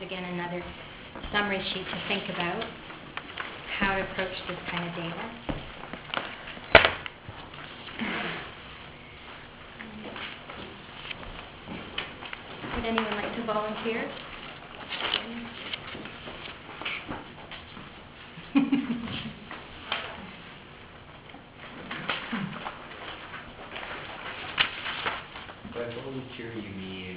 again, another summary sheet to think about how to approach this kind of data. Would anyone like to volunteer? By volunteer you mean?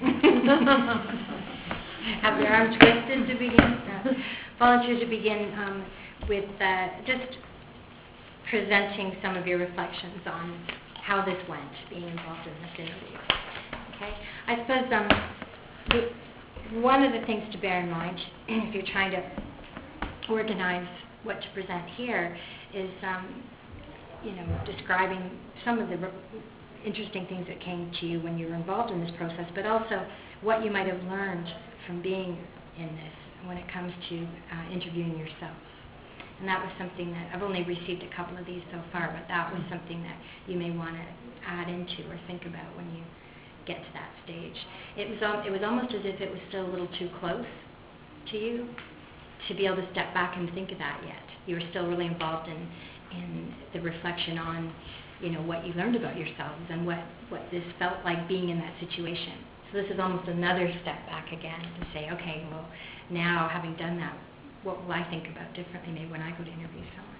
Have your arms twisted to begin? Volunteer to begin with just presenting some of your reflections on how this went, being involved in this interview. Okay? I suppose one of the things to bear in mind if you're trying to organize what to present here is, describing some of the interesting things that came to you when you were involved in this process, but also what you might have learned from being in this when it comes to interviewing yourself. And that was something that I've only received a couple of these so far, but that was something that you may want to add into or think about when you get to that stage. It was almost as if it was still a little too close to you to be able to step back and think of that yet. You were still really involved in the reflection on, what you learned about yourselves and what this felt like being in that situation. So this is almost another step back again to say, okay, well, now having done that, what will I think about differently maybe when I go to interview someone?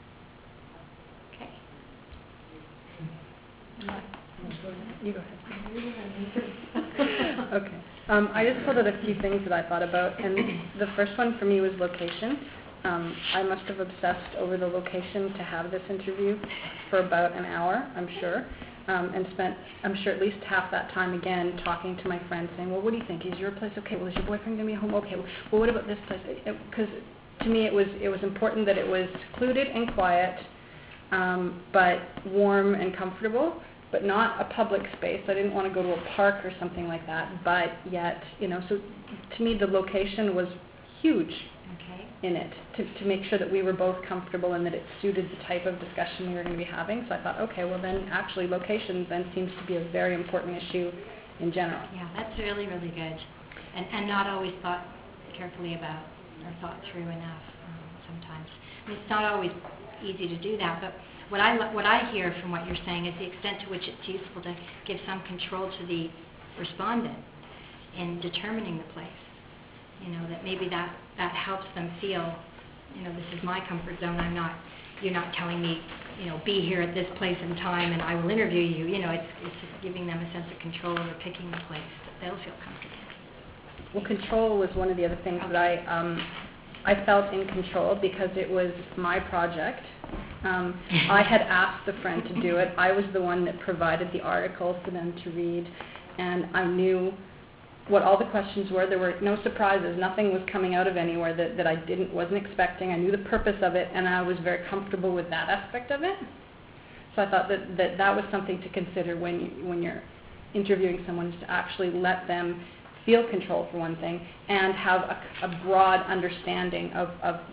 Okay. You go ahead. Okay. I just pulled out a few things that I thought about, and the first one for me was location. I must have obsessed over the location to have this interview for about an hour, I'm sure, and spent, I'm sure, at least half that time again talking to my friends, saying, well, what do you think? Is your place okay? Well, is your boyfriend going to be home? Okay. Well, what about this place? Because to me it was important that it was secluded and quiet, but warm and comfortable, but not a public space. I didn't want to go to a park or something like that, but yet, so to me the location was huge in it, to make sure that we were both comfortable and that it suited the type of discussion we were going to be having. So I thought, okay, well then actually location then seems to be a very important issue in general. Yeah, that's really, really good. And not always thought carefully about or thought through enough sometimes. I mean, it's not always easy to do that, but what I hear from what you're saying is the extent to which it's useful to give some control to the respondent in determining the place. That maybe that helps them feel, this is my comfort zone. You're not telling me, be here at this place and time and I will interview you. It's just giving them a sense of control over picking the place that they'll feel comfortable. Well, control was one of the other things that I felt in control because it was my project. I had asked the friend to do it. I was the one that provided the article for them to read, and I knew what all the questions were. There were no surprises. Nothing was coming out of anywhere that I wasn't expecting. I knew the purpose of it, and I was very comfortable with that aspect of it. So I thought that was something to consider when you're interviewing someone, is to actually let them feel control for one thing and have a broad understanding of.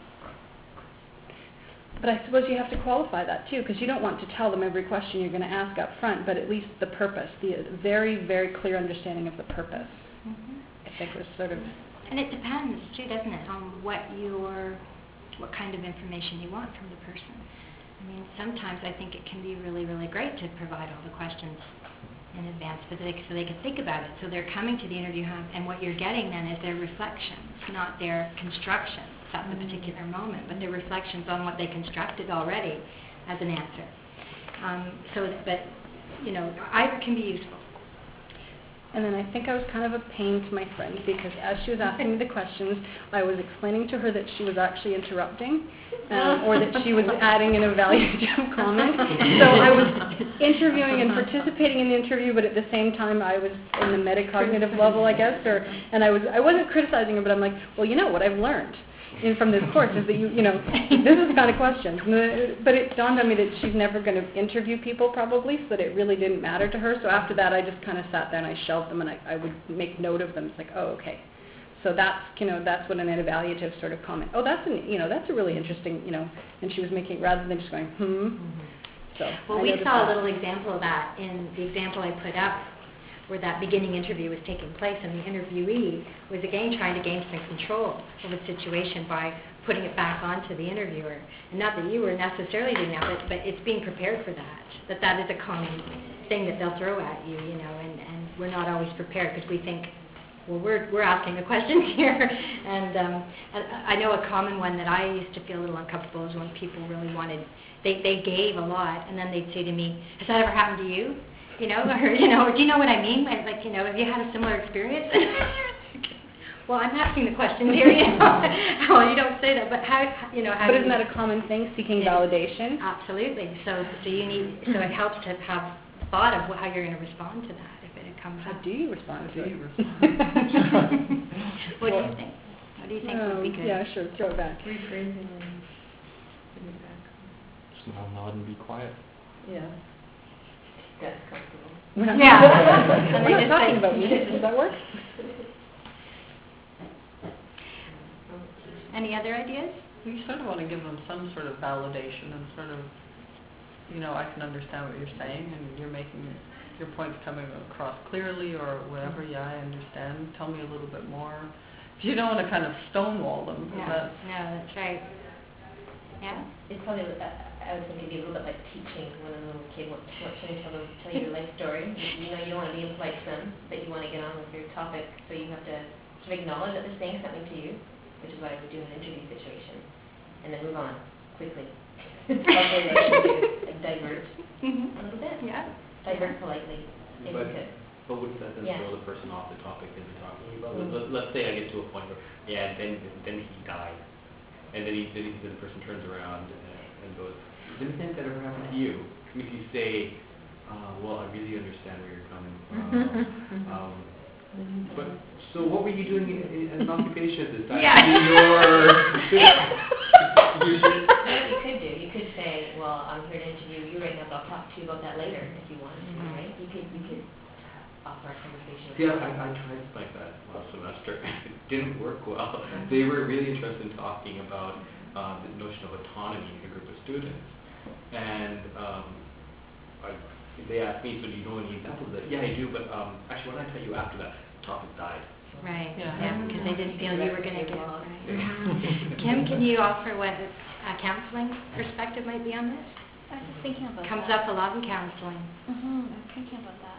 But I suppose you have to qualify that too, because you don't want to tell them every question you're going to ask up front, but at least the purpose, the very, very clear understanding of the purpose. I think was sort of. And it depends too, doesn't it, on what kind of information you want from the person. I mean, sometimes I think it can be really, really great to provide all the questions in advance, so they can think about it. So they're coming to the interview, and what you're getting then is their reflections, not their constructions at the particular moment, but their reflections on what they constructed already as an answer. I can be useful. And then I think I was kind of a pain to my friend because as she was asking me the questions, I was explaining to her that she was actually interrupting or that she was adding an evaluative comment. So I was interviewing and participating in the interview, but at the same time I was in the metacognitive level, I guess, and I wasn't criticizing her, but I'm like, well, what I've learned from this course is that this is the kind of questions. But it dawned on me that she's never going to interview people probably, so that it really didn't matter to her. So after that, I just kind of sat there and I shelved them, and I would make note of them. It's like, oh, okay. So that's what an evaluative sort of comment. Oh, that's a really interesting, And she was making, rather than just going, So well, we saw a little example of that in the example I put up where that beginning interview was taking place, and the interviewee was again trying to gain some control over the situation by putting it back onto the interviewer. And not that you were necessarily doing that, but it's being prepared for that is a common thing that they'll throw at you, you know, and we're not always prepared because we think, well, we're asking the questions here. And I know a common one that I used to feel a little uncomfortable is when people really wanted, they gave a lot, and then they'd say to me, has that ever happened to you? You know, or, you know, do you know what I mean? Like, you know, have you had a similar experience? Well, I'm asking the question here, you know. Well, you don't say that, but how, you know, how But do isn't you, that a common thing, seeking Yeah. validation? Absolutely. So it helps to have thought of how you're going to respond to that if it comes How up. do you respond to it? What do you think? What do you think would be good? Yeah, sure. Throw it back. Rephrasing and putting it back. Just nod and be quiet. Yeah. That's comfortable. We're not, Yeah. And they we're just not talking say- about music. Does that work? Any other ideas? We sort of want to give them some sort of validation and sort of, you know, I can understand what you're saying and you're making your points coming across clearly or whatever. Yeah, I understand. Tell me a little bit more. You don't want to kind of stonewall them. No, that's right. Yeah. It's probably, I would think it'd be a little bit like teaching when a little kid wants to tell you your life story. You know, you don't want to be impolite to them, but you want to get on with your topic, so you have to sort of acknowledge that they're saying something to you, which is what I would do in an interview situation, and then move on quickly. Probably what I would do, like divert a little bit. Yeah. Divert politely, if you could. But wouldn't that then Yeah. throw the person off the topic that we're talking about? Let's say I get to a point where, yeah, then he died. And then the person turns around and goes, is anything that ever happened to you? If you say, well, I really understand where you're coming from. But so what were you doing in an occupation at this time? Yeah. What you could do, you could say, well, I'm here to interview you right now, but I'll talk to you about that later if you want to, right? You could offer a conversation. Yeah, I tried like that last semester. It didn't work well. They were really interested in talking about the notion of autonomy in a group of students. And they asked me, so do you know any examples of that? Yeah, I do, but actually, when I tell you after that, the topic died. Right. Yeah. Because they didn't feel you were going to get it. Right. Kim, can you offer what a counseling perspective might be on this? I was just thinking about Comes that. up a lot in counseling. I was thinking about that.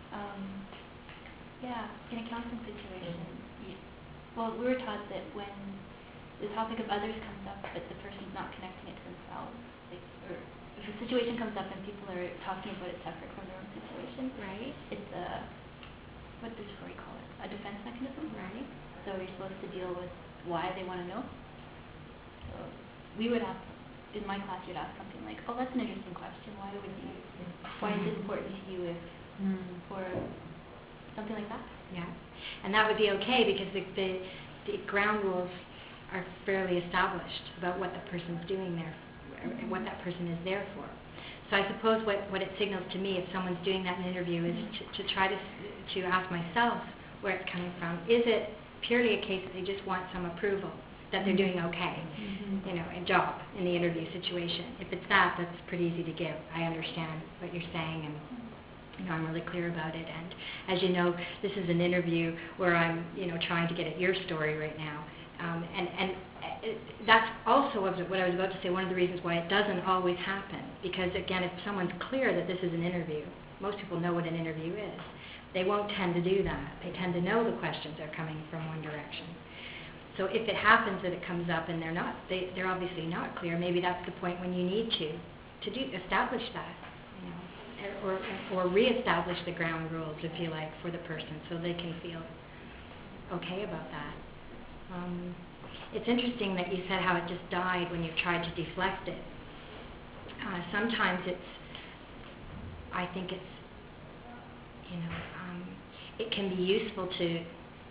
Yeah, in a counseling situation, well, we were taught that when the topic of others comes up, but the person's not connecting it to themselves, like, or if a situation comes up and people are talking about it separate from their own situation, Right. it's what does Freud call it? A defense mechanism. Right. So you're supposed to deal with why they want to know. So we would ask, in my class, you'd ask something like, oh, that's an interesting question. Why is it important to you if, or something like that? Yeah. And that would be okay because the ground rules are fairly established about what the person's doing there, and what that person is there for. So I suppose what it signals to me if someone's doing that in an interview is to try to ask myself where it's coming from. Is it purely a case that they just want some approval, that they're doing okay, you know, a job in the interview situation? If it's that, that's pretty easy to give. I understand what you're saying, and you know, I'm really clear about it. And as you know, this is an interview where I'm, you know, trying to get at your story right now. And that's also what I was about to say, one of the reasons why it doesn't always happen. Because, again, if someone's clear that this is an interview, most people know what an interview is. They won't tend to do that. They tend to know the questions are coming from one direction. So if it happens that it comes up and they're obviously not clear, maybe that's the point when you need to establish that, you know, or reestablish the ground rules, if you like, for the person so they can feel okay about that. It's interesting that you said how it just died when you tried to deflect it. Sometimes I think it's, you know, it can be useful to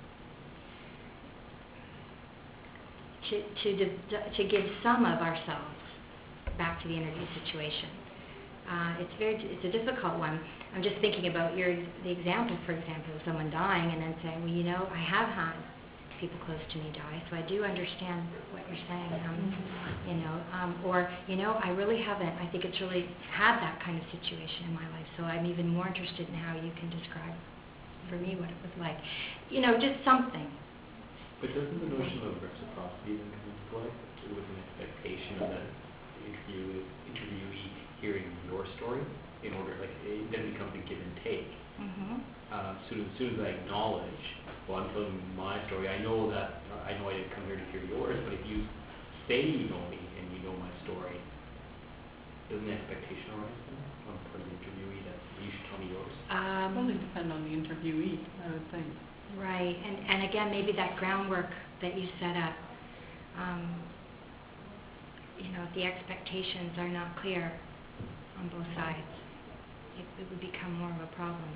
give some of ourselves back to the interview situation. It's a difficult one. I'm just thinking about the example, for example, of someone dying and then saying, well, you know, I have had people close to me die, so I do understand what you're saying. You know, or, you know, I really haven't. I think it's really had that kind of situation in my life, so I'm even more interested in how you can describe for me what it was like. You know, just something. But doesn't the notion of reciprocity then come into play? With an expectation of the interviewee hearing your story in order, like, it then becomes a give and take. Mhm. As soon as I acknowledge, well, I'm telling my story, I know I didn't come here to hear yours, but if you say you know me and you know my story, doesn't the expectation arise then on the part of the interviewee that you should tell me yours? Probably depend on the interviewee, I would think. Right, and again, maybe that groundwork that you set up, you know, if the expectations are not clear on both sides, it would become more of a problem.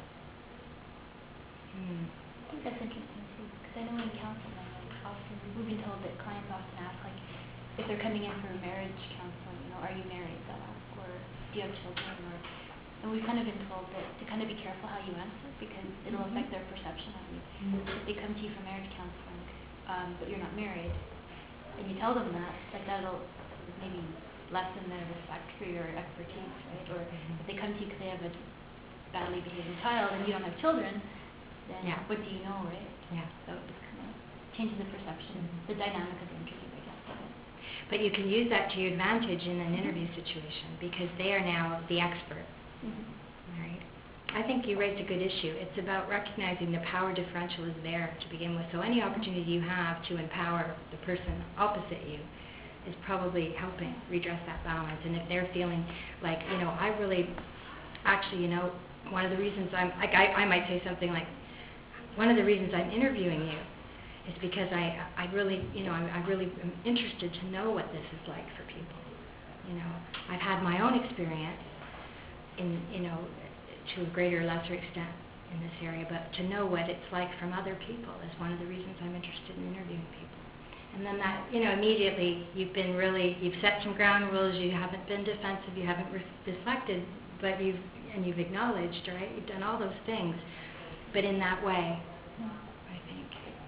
I think that's interesting too, because I know in counseling, like, often we've been told that clients often ask, like, if they're coming in for marriage counseling, you know, are you married? They'll ask, or do you have children? And we've kind of been told that to kind of be careful how you answer, because it'll affect their perception of you. If they come to you for marriage counseling, but you're not married, and you tell them that, like, that'll maybe lessen their respect for your expertise, right? Or if they come to you because they have a badly behaving child and you don't have children, then Yeah. what do you know, right? Yeah. So it just kind of changes the perception, the dynamic of the interview, I guess, of it. But you can use that to your advantage in an interview situation because they are now the expert, right? I think you raised a good issue. It's about recognizing the power differential is there to begin with. So any opportunity you have to empower the person opposite you is probably helping redress that balance. And if they're feeling like, you know, I really, actually, you know, one of the reasons I might say something like, one of the reasons I'm interviewing you is because I really, you know, I really am interested to know what this is like for people. You know, I've had my own experience in, you know, to a greater or lesser extent in this area, but to know what it's like from other people is one of the reasons I'm interested in interviewing people. And then that, you know, immediately you've set some ground rules, you haven't been defensive, you haven't deflected, but you've acknowledged, right? You've done all those things, but in that way, I think.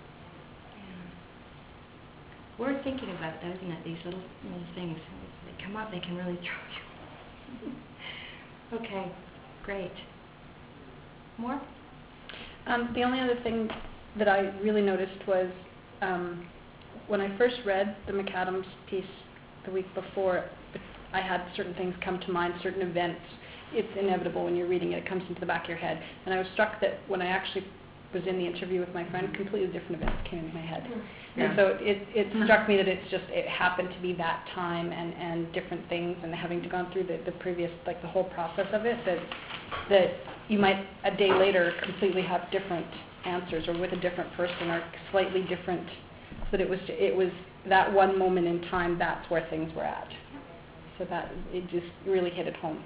Yeah. Worth thinking about, though, isn't it? These little things, as they come up, they can really throw you. Okay, great. More? The only other thing that I really noticed was when I first read the McAdams piece the week before, I had certain things come to mind, certain events. It's inevitable when you're reading it, it comes into the back of your head. And I was struck that when I actually was in the interview with my friend, completely different events came into my head. Yeah. And so it struck me that it happened to be that time and different things, and having gone through the previous, like the whole process of it, that you might a day later completely have different answers, or with a different person, or slightly different. But it was that one moment in time, that's where things were at. So that it just really hit it home.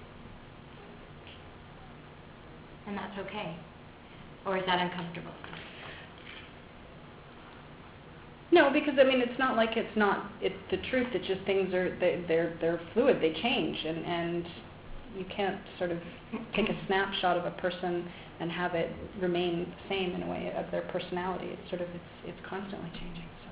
And that's okay? Or is that uncomfortable? No, because I mean, it's not like it's the truth. It's just things they're fluid. They change, and you can't sort of take a snapshot of a person and have it remain the same in a way of their personality. It's sort of it's constantly changing. So.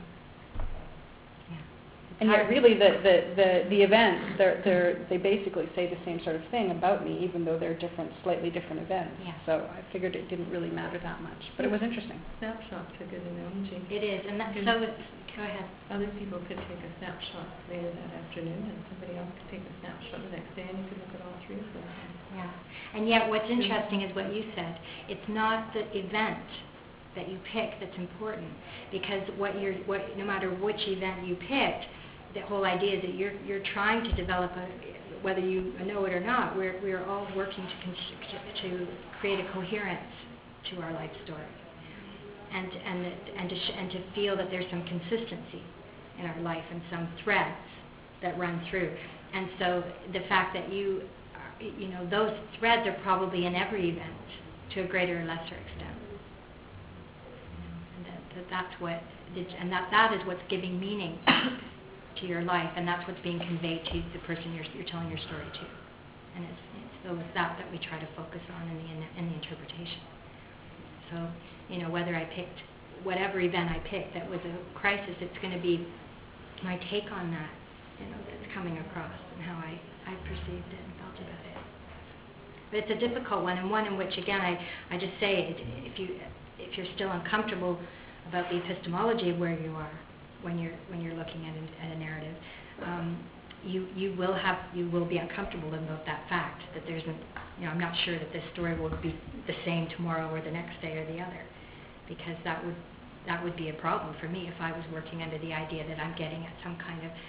And yet, really, the events they basically say the same sort of thing about me, even though they're slightly different events. Yeah. So I figured it didn't really matter that much, but it was interesting. Snapshot's a good analogy. It is, and that, so go ahead. Other people could take a snapshot later that afternoon, and somebody else could take a snapshot the next day, and you could look at all three of them. Yeah, and yet what's interesting is what you said. It's not the event that you pick that's important, because no matter which event you picked, the whole idea is that you're trying to develop whether you know it or not, we're all working to create a coherence to our life story, and to feel that there's some consistency in our life and some threads that run through. And so the fact that you know, those threads are probably in every event to a greater or lesser extent. And that is what's giving meaning to your life, and that's what's being conveyed to the person you're telling your story to. And it's that we try to focus on in the interpretation. So, you know, whether I picked whatever event I picked that was a crisis, it's going to be my take on that, you know, that's coming across and how I perceived it and felt about it. But it's a difficult one, and one in which, again, I just say, if you're still uncomfortable about the epistemology of where you are when you're looking at a narrative, you will be uncomfortable about that fact that I'm not sure that this story will be the same tomorrow or the next day or the other, because that would be a problem for me if I was working under the idea that I'm getting at some kind of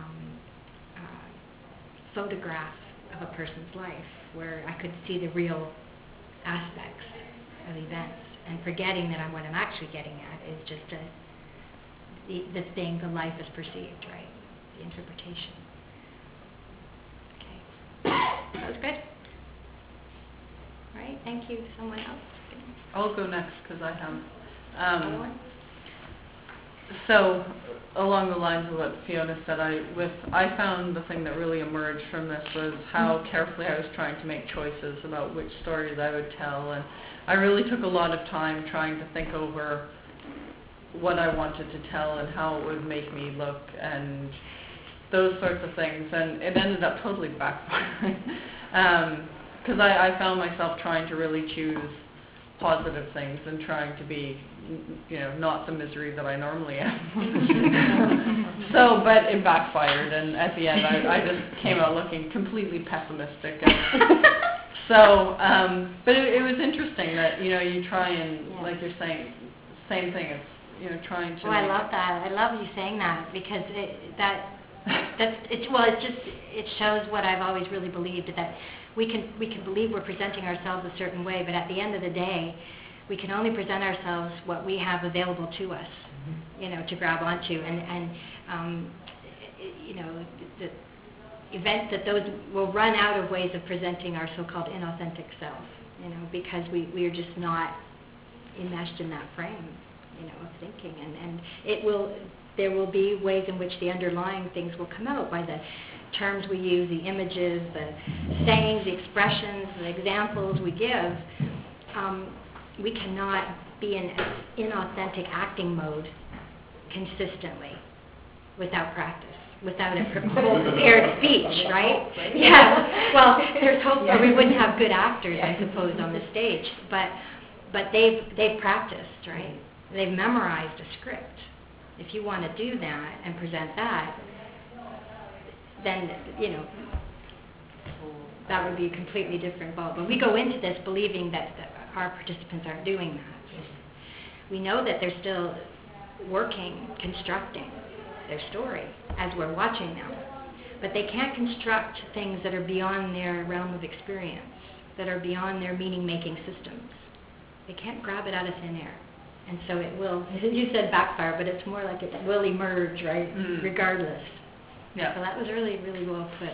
photograph of a person's life where I could see the real aspects of events, and forgetting that what I'm actually getting at is just the thing, the life is perceived, right? The interpretation. Okay. That was good. All right, thank you. Someone else? I'll go next because I have. Another one? So, along the lines of what Fiona said, I found the thing that really emerged from this was how carefully I was trying to make choices about which stories I would tell, and I really took a lot of time trying to think over what I wanted to tell and how it would make me look and those sorts of things, and it ended up totally backfiring because I found myself trying to really choose positive things and trying to be, not the misery that I normally am. But it backfired, and at the end I just came out looking completely pessimistic. But it was interesting that, you try and, like you're saying, same thing, it's, trying to... Oh, I love that. I love you saying that, because it shows what I've always really believed, that we can believe we're presenting ourselves a certain way, but at the end of the day, we can only present ourselves what we have available to us, to grab onto, and the event that those will run out of ways of presenting our so-called inauthentic self, because we are just not enmeshed in that frame, of thinking, and there will be ways in which the underlying things will come out by the terms we use, the images, the sayings, the expressions, the examples we give. We cannot be in inauthentic acting mode consistently without practice, without a whole prepared speech, right? Yeah. Well, there's hope, or we wouldn't have good actors, I suppose, on the stage. But they've practiced, right? They've memorized a script. If you want to do that and present that, then that would be a completely different ball. But we go into this believing that our participants aren't doing that. We know that they're still working, constructing their story as we're watching them. But they can't construct things that are beyond their realm of experience, that are beyond their meaning-making systems. They can't grab it out of thin air. And so it will, you said backfire, but it's more like it will emerge, right, regardless. Yeah. So that was really, really well put.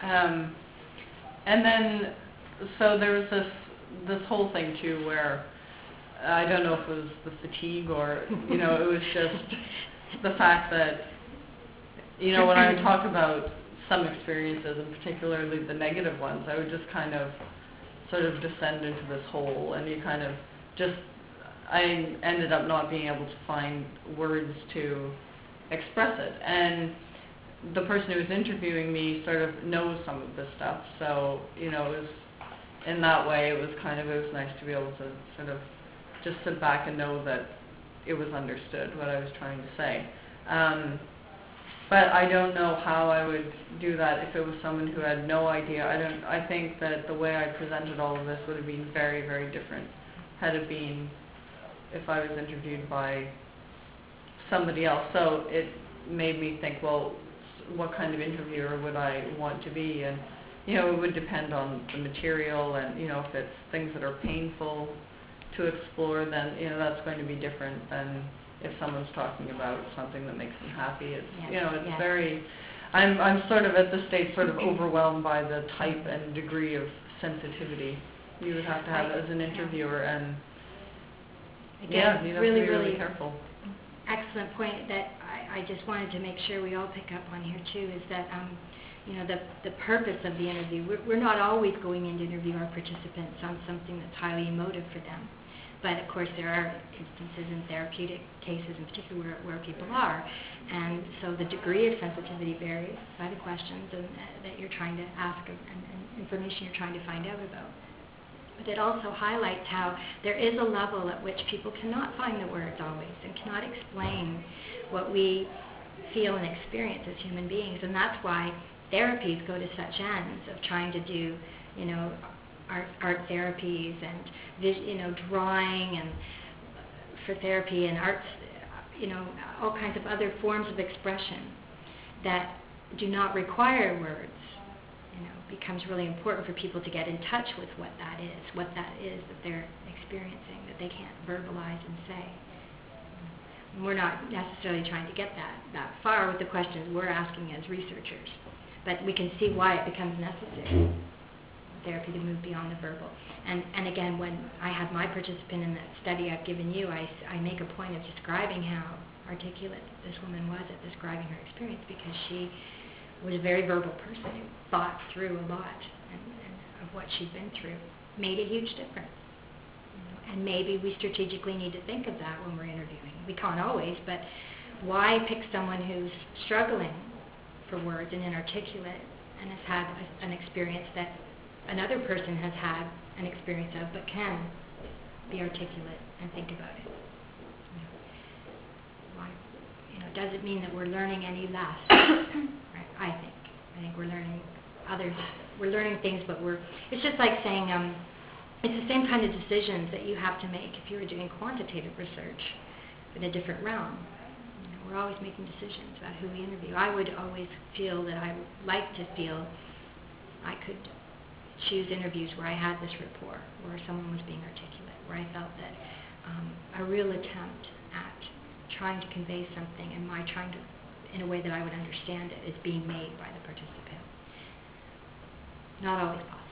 And then, so there was this whole thing too where, I don't know if it was the fatigue or, it was just the fact that, when I would talk about some experiences, and particularly the negative ones, I would just kind of sort of descend into this hole, and you kind of just, I ended up not being able to find words to express it. And the person who was interviewing me sort of knows some of this stuff, so, it was, in that way, it was nice to be able to sort of just sit back and know that it was understood, what I was trying to say. But I don't know how I would do that if it was someone who had no idea. I think that the way I presented all of this would have been very, very different had it been if I was interviewed by somebody else. So it made me think, well, what kind of interviewer would I want to be? And, it would depend on the material, and, if it's things that are painful to explore, then, that's going to be different than if someone's talking about something that makes them happy. It's, it's very, I'm sort of at this stage sort of overwhelmed by the type and degree of sensitivity you would have to have as an interviewer, and again, you'd have really, to be really really careful. Excellent point that I just wanted to make sure we all pick up on here too, is that the purpose of the interview, we're not always going in to interview our participants on something that's highly emotive for them. But of course there are instances in therapeutic cases in particular where people are. And so the degree of sensitivity varies by the questions that you're trying to ask and information you're trying to find out about. But it also highlights how there is a level at which people cannot find the words always and cannot explain what we feel and experience as human beings. And that's why therapies go to such ends of trying to do, art therapies and, drawing and for therapy and arts, all kinds of other forms of expression that do not require words. Becomes really important for people to get in touch with what that is that they're experiencing, that they can't verbalize and say. And we're not necessarily trying to get that far with the questions we're asking as researchers, but we can see why it becomes necessary, therapy, to move beyond the verbal. And again, when I have my participant in that study I've given you, I make a point of describing how articulate this woman was at describing her experience, because she was a very verbal person who thought through a lot and of what she'd been through. Made a huge difference. And maybe we strategically need to think of that when we're interviewing. We can't always, but why pick someone who's struggling for words and inarticulate and has had an experience that another person has had an experience of but can be articulate and think about it? Why? Does it mean that we're learning any less? Right? I think we're learning we're learning things, but it's just like saying, it's the same kind of decisions that you have to make if you were doing quantitative research in a different realm. We're always making decisions about who we interview. I would always feel that I would like to feel I could choose interviews where I had this rapport, where someone was being articulate, where I felt that a real attempt at trying to convey something and my trying to, in a way that I would understand it, is being made by the participant. Not always possible.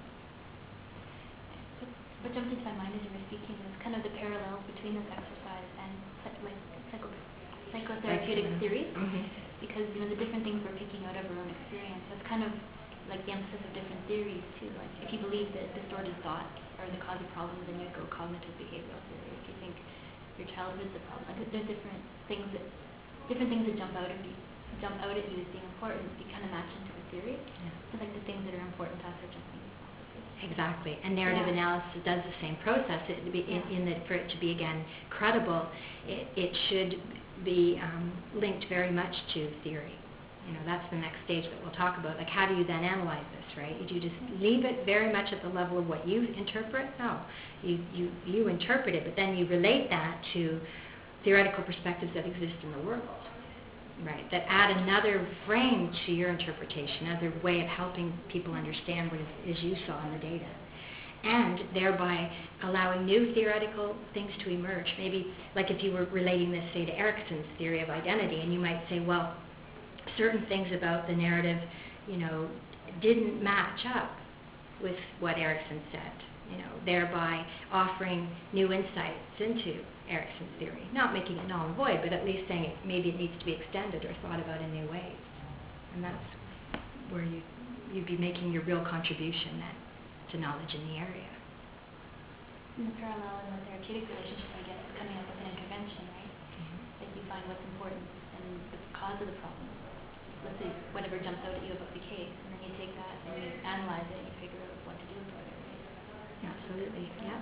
What jumped into my mind as you were speaking was kind of the parallels between this exercise and psychotherapeutic theories, because the different things we're picking out of our own experience. That's kind of like the emphasis of different theories too. Like if you believe that distorted thoughts are the cause of problems, then you'd go cognitive behavioral theory. If you think your childhood's a problem, like there's different things that jump out at you as being important. You kind of match into a theory. Yeah. So like the things that are important to us are jumping. Exactly. And narrative analysis does the same process. In that, for it to be, again, credible, it should be linked very much to theory. That's the next stage that we'll talk about. Like, how do you then analyze this, right? Do you just leave it very much at the level of what you interpret? No. You interpret it, but then you relate that to theoretical perspectives that exist in the world, right? That add another frame to your interpretation, another way of helping people understand what it is you saw in the data, and thereby allowing new theoretical things to emerge. Maybe, like if you were relating this, say, to Erikson's theory of identity, and you might say, well, certain things about the narrative, didn't match up with what Erikson said, thereby offering new insights into Erikson's theory. Not making it null and void, but at least saying maybe it needs to be extended or thought about in new ways. And that's where you'd be making your real contribution then to knowledge in the area. And the parallel in the therapeutic relationship, I guess, is coming up with an intervention, right? Like you find what's important and the cause of the problem. Let's say whatever jumps out at you about the case, and then you take that and you analyze it and you figure out what to do about it, right? Absolutely, yeah.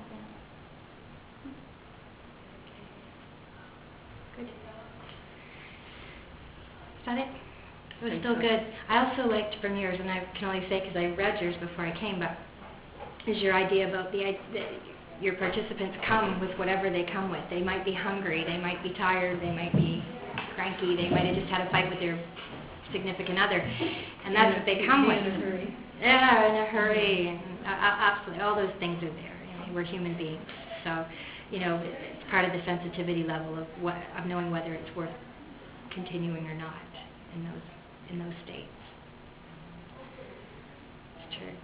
Good. Is that it? It was still good. I also liked from yours, and I can only say because I read yours before I came, but is your idea about your participants come with whatever they come with. They might be hungry, they might be tired, they might be cranky, they might have just had a fight with their significant other, and that's what they come with. In a hurry. Yeah, in a hurry, and absolutely, all those things are there. We're human beings, so it's part of the sensitivity level of knowing whether it's worth continuing or not in those states. It's true.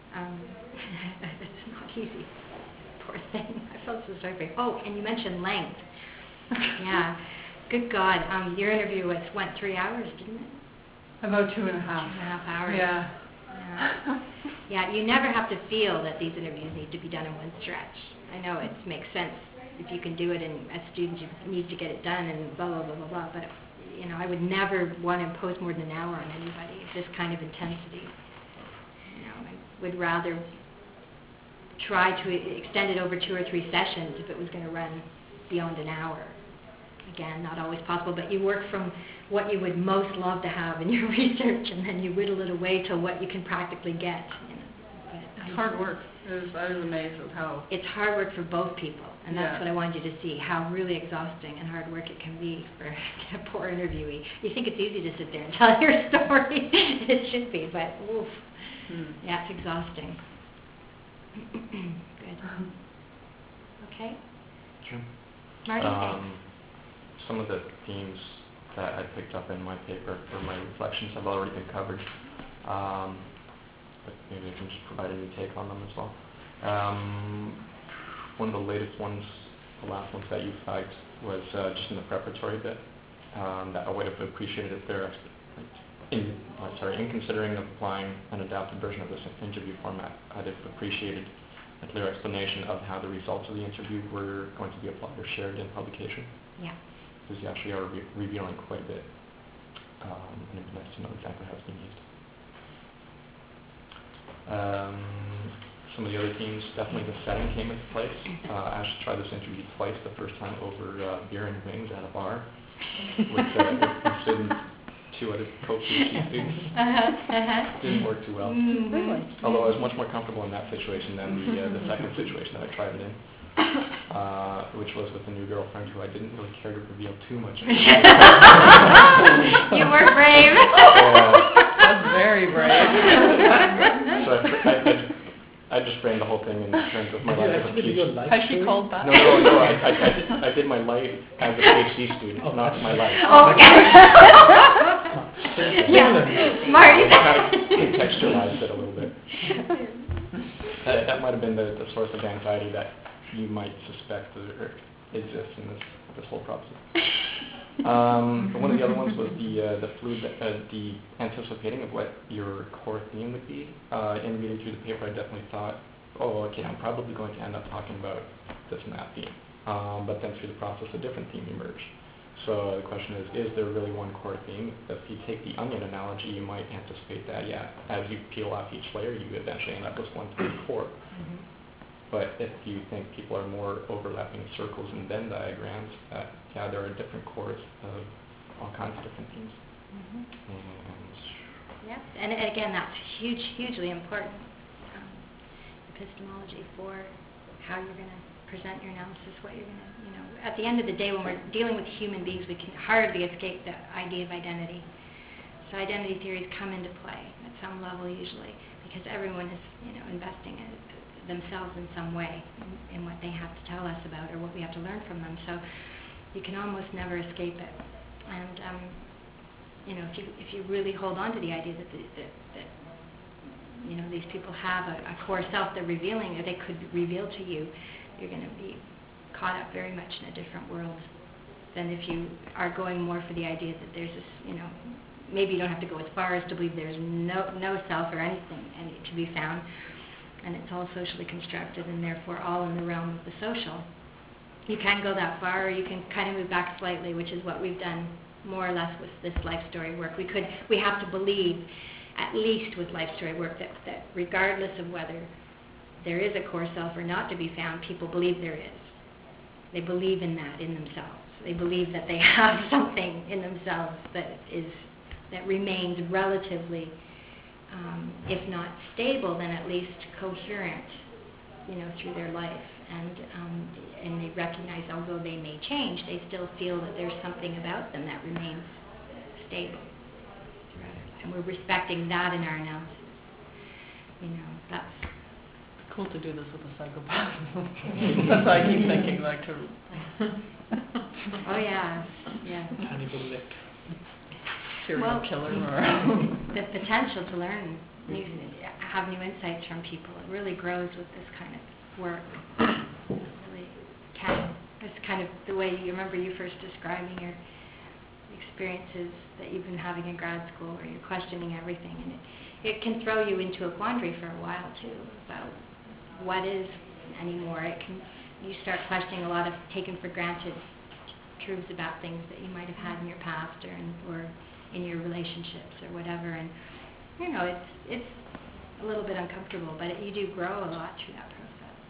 It's not easy. Poor thing. I felt so sorry for you. Oh, and you mentioned length. Yeah. Good God. Your interview went 3 hours, didn't it? About 2.5. 2.5 hours. Yeah. Yeah, you never have to feel that these interviews need to be done in one stretch. I know it makes sense if you can do it, and as students you need to get it done and blah, blah, blah, blah, blah. But, I would never want to impose more than an hour on anybody of this kind of intensity. I would rather try to extend it over 2 or 3 sessions if it was going to run beyond an hour. Again, not always possible, but you work from what you would most love to have in your research, and then you whittle it away to what you can practically get. It's hard work. I was amazed at how... It's hard work for both people, and that's Yeah. what I wanted you to see, how really exhausting and hard work it can be for a poor interviewee. You think it's easy to sit there and tell your story. It should be, but oof. Yeah, it's exhausting. Good. Okay. Sure. Marty, thanks. Some of the themes that I picked up in my paper for my reflections have already been covered. But maybe I can just provide a new take on them as well. One of the latest ones, the last ones that you flagged, was just in the preparatory bit, that I would have appreciated if they're in considering applying an adapted version of this interview format, I'd have appreciated a clear explanation of how the results of the interview were going to be applied or shared in publication. Yeah. Because you actually are revealing quite a bit, and it'd be nice to know exactly how it's being used. Some of the other themes, definitely the setting came into place. I actually tried this interview twice. The first time over beer and wings at a bar with Sid and 2 other co-PhD students. Didn't work too well. Really? Although I was much more comfortable in that situation than the second situation that I tried it in, which was with a new girlfriend who I didn't really care to reveal too much. You were brave. That's very brave. So I just framed the whole thing in terms of my life as a PhD. Has she called back? No. I did my life as a PhD student, not my life. Yeah, Marty. I kind of contextualized it a little bit. That might have been the source of anxiety that you might suspect exists in this whole process. One of the other ones was the anticipating of what your core theme would be. In reading through the paper, I definitely thought, oh, okay, I'm probably going to end up talking about this and that theme. But then through the process, a different theme emerged. So the question is there really one core theme? If you take the onion analogy, you might anticipate that, yeah, as you peel off each layer, you eventually end up with one theme core. Mm-hmm. But if you think people are more overlapping circles and Venn diagrams, yeah, there are different cores of all kinds of different themes. Mm-hmm. And Yeah, and again, that's hugely important, epistemology for how you're going to present your analysis, what you're going to, at the end of the day, when we're dealing with human beings, we can hardly escape the idea of identity. So identity theories come into play at some level usually, because everyone is, investing in themselves in some way in what they have to tell us about or what we have to learn from them. So you can almost never escape it. And if you really hold on to the idea that these people have a core self they're revealing, or they could reveal to you, you're going to be caught up very much in a different world than if you are going more for the idea that there's this, maybe you don't have to go as far as to believe there's no self or anything to be found, and it's all socially constructed and therefore all in the realm of the social. You can go that far, or you can kind of move back slightly, which is what we've done more or less with this life story work. We have to believe, at least with life story work, that regardless of whether there is a core self or not to be found, people believe there is. They believe in that in themselves. They believe that they have something in themselves that remains relatively, if not stable, then at least coherent, through their life. And they recognize, although they may change, they still feel that there's something about them that remains stable. And we're respecting that in our analysis. That's cool to do this with a psychopath. That's why I keep thinking, like, to... Oh, yeah. Hannibal Lecter. Serial killer or... The potential to learn, have new insights from people, it really grows with this kind of work. It really can. It's kind of the way you remember you first describing your experiences that you've been having in grad school, where you're questioning everything, and it can throw you into a quandary for a while too about what is anymore. You start questioning a lot of taken for granted truths about things that you might have had in your past or in your relationships or whatever, and it's a little bit uncomfortable, but you do grow a lot through that process.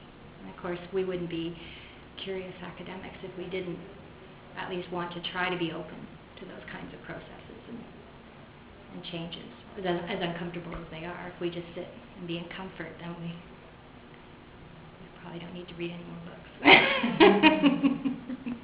And of course, we wouldn't be curious academics if we didn't at least want to try to be open to those kinds of processes and changes, as uncomfortable as they are. If we just sit and be in comfort, then we probably don't need to read any more books.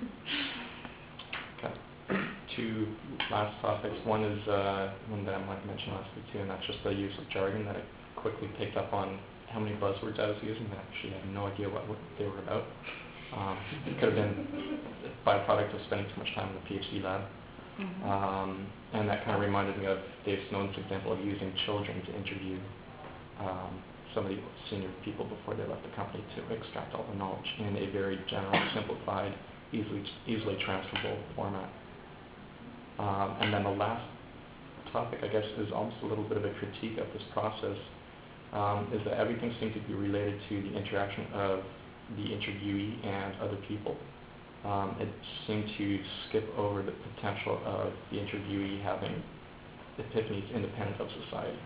Okay. Two last topics. One is one that I might mention last week too, and that's just the use of jargon that I quickly picked up on how many buzzwords I was using that I actually had no idea what they were about. It could have been a byproduct of spending too much time in the PhD lab. And that kind of reminded me of Dave Snowden's example of using children to interview some of the senior people before they left the company to extract all the knowledge in a very general, simplified, easily transferable format. And then the last topic, I guess, is almost a little bit of a critique of this process, is that everything seemed to be related to the interaction of the interviewee and other people. It seemed to skip over the potential of the interviewee having epiphanies independent of society.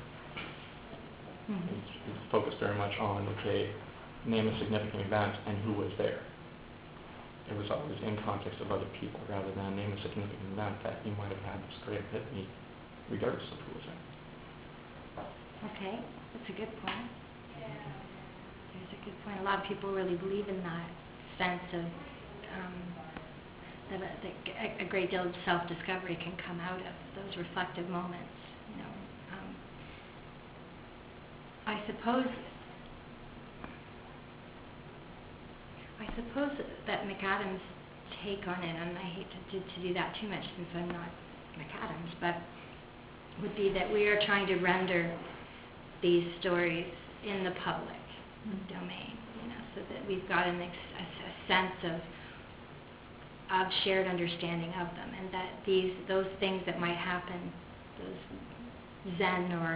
It's focused very much on, okay, name a significant event and who was there. It was always in context of other people rather than name a significant event that you might have had this great epiphany regardless of who was there. Okay, that's a good point. There's a good point. A lot of people really believe in that sense of that a great deal of self-discovery can come out of those reflective moments. You know, I suppose that McAdams' take on it, and I hate to do that too much since I'm not McAdams, but would be that we are trying to render these stories in the public domain, you know, so that we've got a sense of shared understanding of them, and that those things that might happen, those Zen or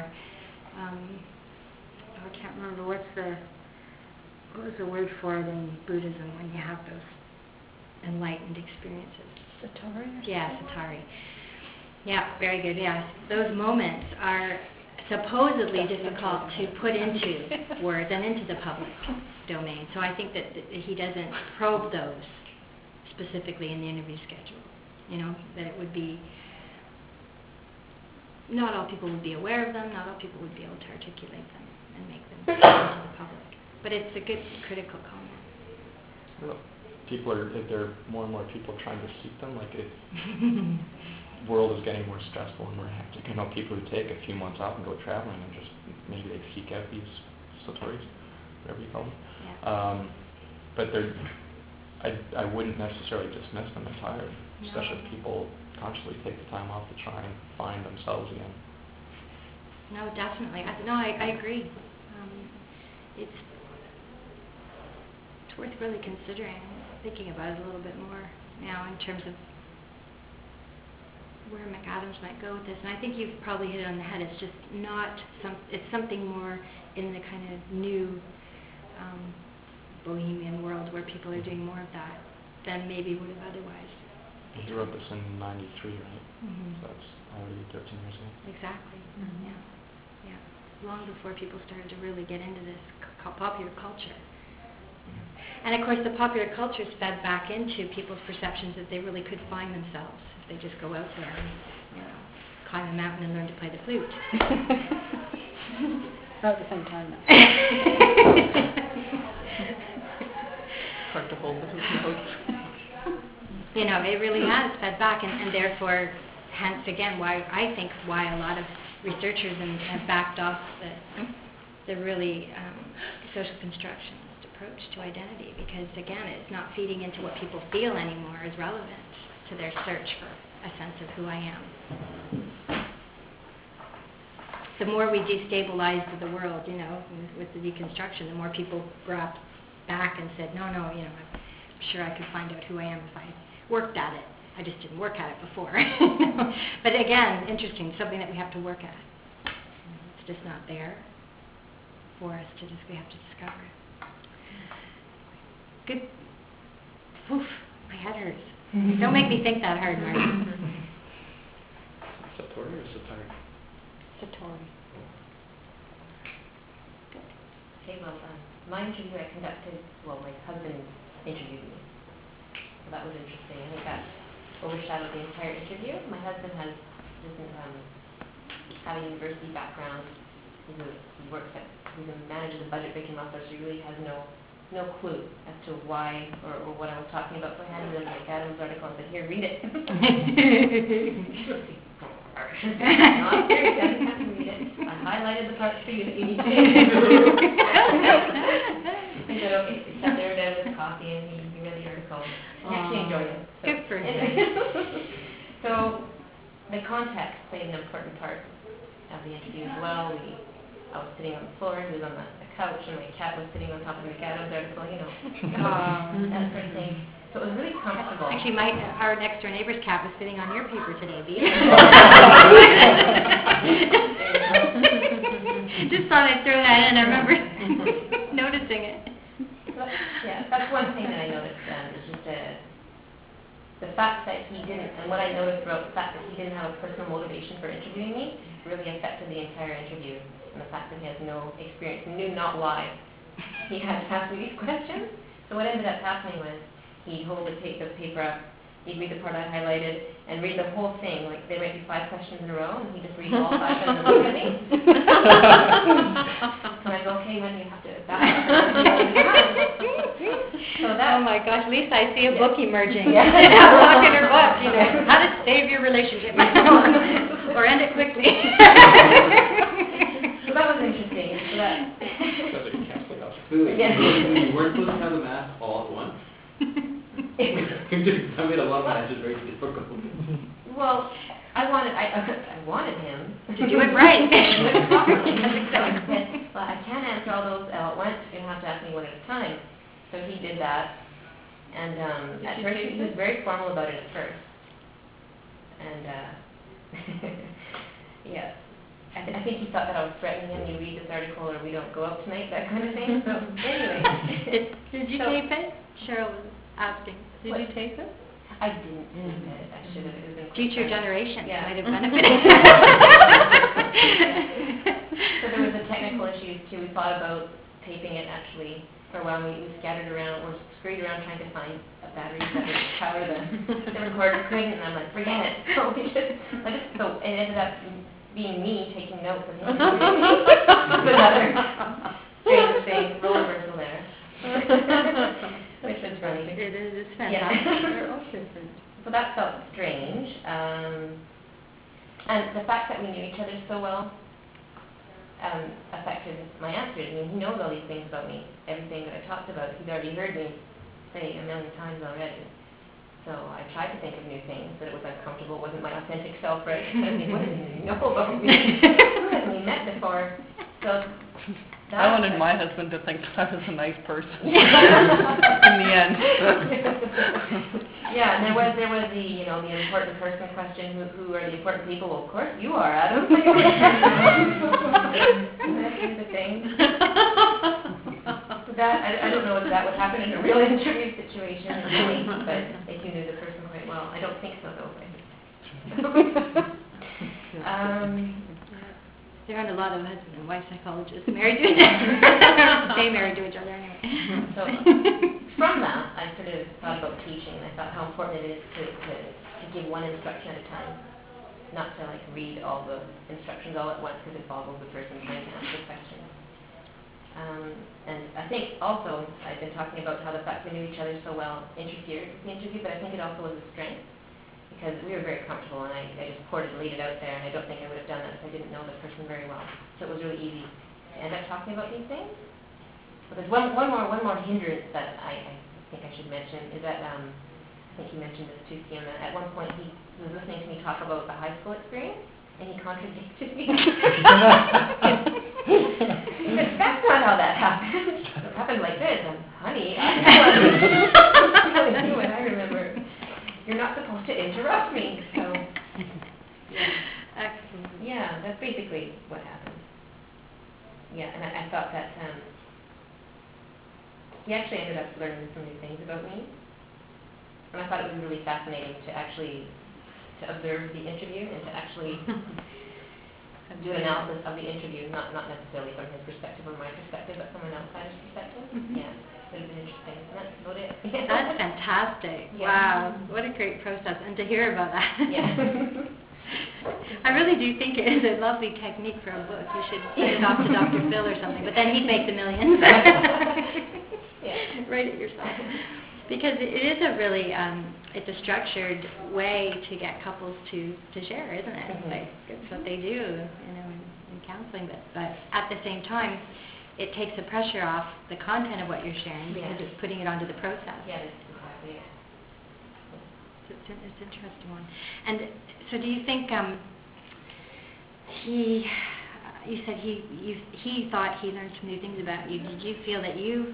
I can't remember what was the word for it in Buddhism when you have those enlightened experiences? Satori? Yeah, Satori. Yeah, very good. Yeah, those moments are supposedly difficult to put into words and into the public domain. So I think that he doesn't probe those specifically in the interview schedule. You know, that it would be, not all people would be aware of them, not all people would be able to articulate them and make them into the public. But it's a good critical comment. Well, there are more and more people trying to seek them. Like the world is getting more stressful and more hectic. I know people who take a few months off and go traveling and just maybe they seek out these satoris, whatever you call them. Yeah. But I wouldn't necessarily dismiss them entirely, especially if people consciously take the time off to try and find themselves again. No, definitely. I agree. It's worth really considering, thinking about it a little bit more now in terms of where McAdams might go with this. And I think you've probably hit it on the head. It's just it's something more in the kind of new bohemian world where people are doing more of that than maybe would have otherwise. He wrote this in '93, right? So that's already 13 years ago. Exactly. Yeah. Long before people started to really get into this popular culture. And of course, the popular culture is fed back into people's perceptions that they really could find themselves if they just go out there and, you know, climb a mountain and learn to play the flute. Not at the same time, though. Hard to hold those notes. You know, it really has fed back, and therefore, hence again, why a lot of researchers have backed off the really social constructionist approach to identity, because again, it's not feeding into what people feel anymore as relevant to their search for a sense of who I am. The more we destabilized the world, you know, with the deconstruction, the more people brought back and said, no, you know, I'm sure I could find out who I am if I worked at it. I just didn't work at it before. But again, interesting, something that we have to work at. It's just not there for us we have to discover it. Good. Oof, my head hurts. Don't make me think that hard, Marty. Satori or Satori? Satori. Okay, well, my interview I conducted, well, my husband interviewed me. So that was interesting. I think that overshadowed the entire interview. My husband doesn't have a university background. He manages a budget breaking officer, so he really has no clue as to why or what I was talking about. So I handed him like Adam's article and said, here, read it. Not very good, you have to read it. I highlighted the parts for you that you need to read. He said, okay. So he sat there down with his coffee and he read the article. He actually enjoyed it. So. Good for him. So the context played an important part of the interview as well. I was sitting on the floor, he was on the couch, and my cat was sitting on top of the McAdams article, you know, that sort of thing. So it was really comfortable. Actually, our next door neighbor's cat was sitting on your paper today, Bea. Just thought I'd throw that in. I remember noticing it. Yeah, that's one thing that I noticed. Is just the fact that he didn't, and what I noticed throughout the fact that he didn't have a personal motivation for interviewing me really affected the entire interview. And the fact that he has no experience, knew not why he had to ask me these questions. So what ended up happening was he'd hold the paper up, he'd read the part I highlighted, and read the whole thing. Like there might be 5 questions in a row, and he'd just read all 5 and then look at me. So I go, okay, when you have to back up. So that. Oh my gosh, Lisa, I see a book emerging. Yeah. That book in her book, you know, how to save your relationship or end it quickly. So that was interesting. So that. Sounds like a counseling officer. Yeah. You weren't supposed to have the math all at once. I made a lot of matches very difficult. Well, I wanted him To do it right. Well, I can't answer all those at once. You're going to have to ask me one at a time. So he did that. And at first, he was very formal about it at first. And, yeah. I think he thought that I was threatening him, you read this article or we don't go out tonight, that kind of thing. So, anyway. Did you So- tape it? Cheryl was asking. Did you tape it? I didn't tape it. I should have. It would have been quick Future time. generations Yeah. might have benefited. So there was the technical issues too. We thought about taping it actually for a while. We scattered around or scurried around trying to find a battery that would power the recorder. Couldn't, and I'm like, forget it. So so it ended up being me taking notes of him. Another strange thing, role reversal there. Which was funny. It is, it's Yeah. fantastic. They're all different. So that felt strange. And the fact that we knew each other so well affected my answers. I mean, he knows all these things about me. Everything that I talked about, he's already heard me say a million times already. So I tried to think of new things, but it was uncomfortable. It wasn't my authentic self, right? I think, what does he know about me? Who hasn't we met before? So I wanted my husband to think I was a nice person. In the end. Yeah, and there was the the important person question. Who are the important people? Well, of course you are, Adam. That's the thing. That I don't know if that would happen in a real interview situation, really, but if you knew the person quite well, I don't think so though. There aren't a lot of husband and wife psychologists married to each other. Stay married to each other anyway. So from that, I sort of thought about teaching, and I thought how important it is to give one instruction at a time, not to like read all the instructions all at once because it boggles the person trying to answer questions. And I think also I've been talking about how the fact we knew each other so well interfered with the interview, but I think it also was a strength because we were very comfortable, and I just laid it out there, and I don't think I would have done that if I didn't know the person very well. So it was really easy to end up talking about these things. But there's one more hindrance that I think I should mention is that I think he mentioned this too, Fiona. At one point he was listening to me talk about a high school experience, and he contradicted me. He said, "That's not how that happened. It happened like this." And honey, I telling you what I remember. You're not supposed to interrupt me. So Excellent. yeah, that's basically what happened. Yeah, and I thought that he actually ended up learning some new things about me. And I thought it was really fascinating to observe the interview and to actually do an analysis of the interview, not necessarily from his perspective or my perspective, but from an outsider's perspective. Mhm. Yeah, would have been interesting. And that's about it. That's fantastic. Yeah. Wow, what a great process, and to hear about that. Yeah. I really do think it is a lovely technique for a book. You should send it off to Dr. Phil or something, but then he'd make the millions. Yeah. Write it yourself. Because it is a really, it's a structured way to get couples to share, isn't it? Mhm. Like, it's what they do, in counseling. But at the same time, it takes the pressure off the content of what you're sharing because Yeah. it's putting it onto the process. Yeah, that's exactly it. It's an interesting one. And so do you think you said he thought he learned some new things about you. Did you feel that you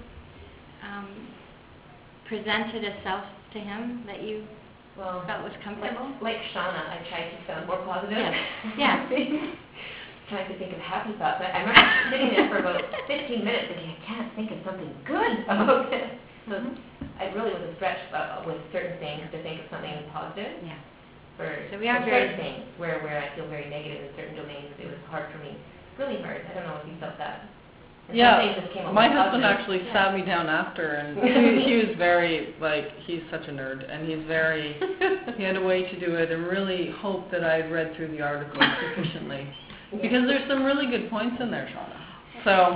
presented a self to him that you Well, felt was comfortable? like Shauna, I tried to sound more positive. Yeah. Trying to think of happy thoughts. I remember sitting there for about 15 minutes thinking, I can't think of something good about this. So it really was a stretch with certain things to think of something positive. Yeah. For So we are certain very- things where I feel very negative in certain domains, it was hard for me. Really hard. I don't know if you felt that. And some things just came Yeah, up my with husband positive. actually Yeah. sat me down after, and he was very, like, he's such a nerd, and he had a way to do it, and really hoped that I had read through the article sufficiently. Because there's some really good points in there, Shauna. So,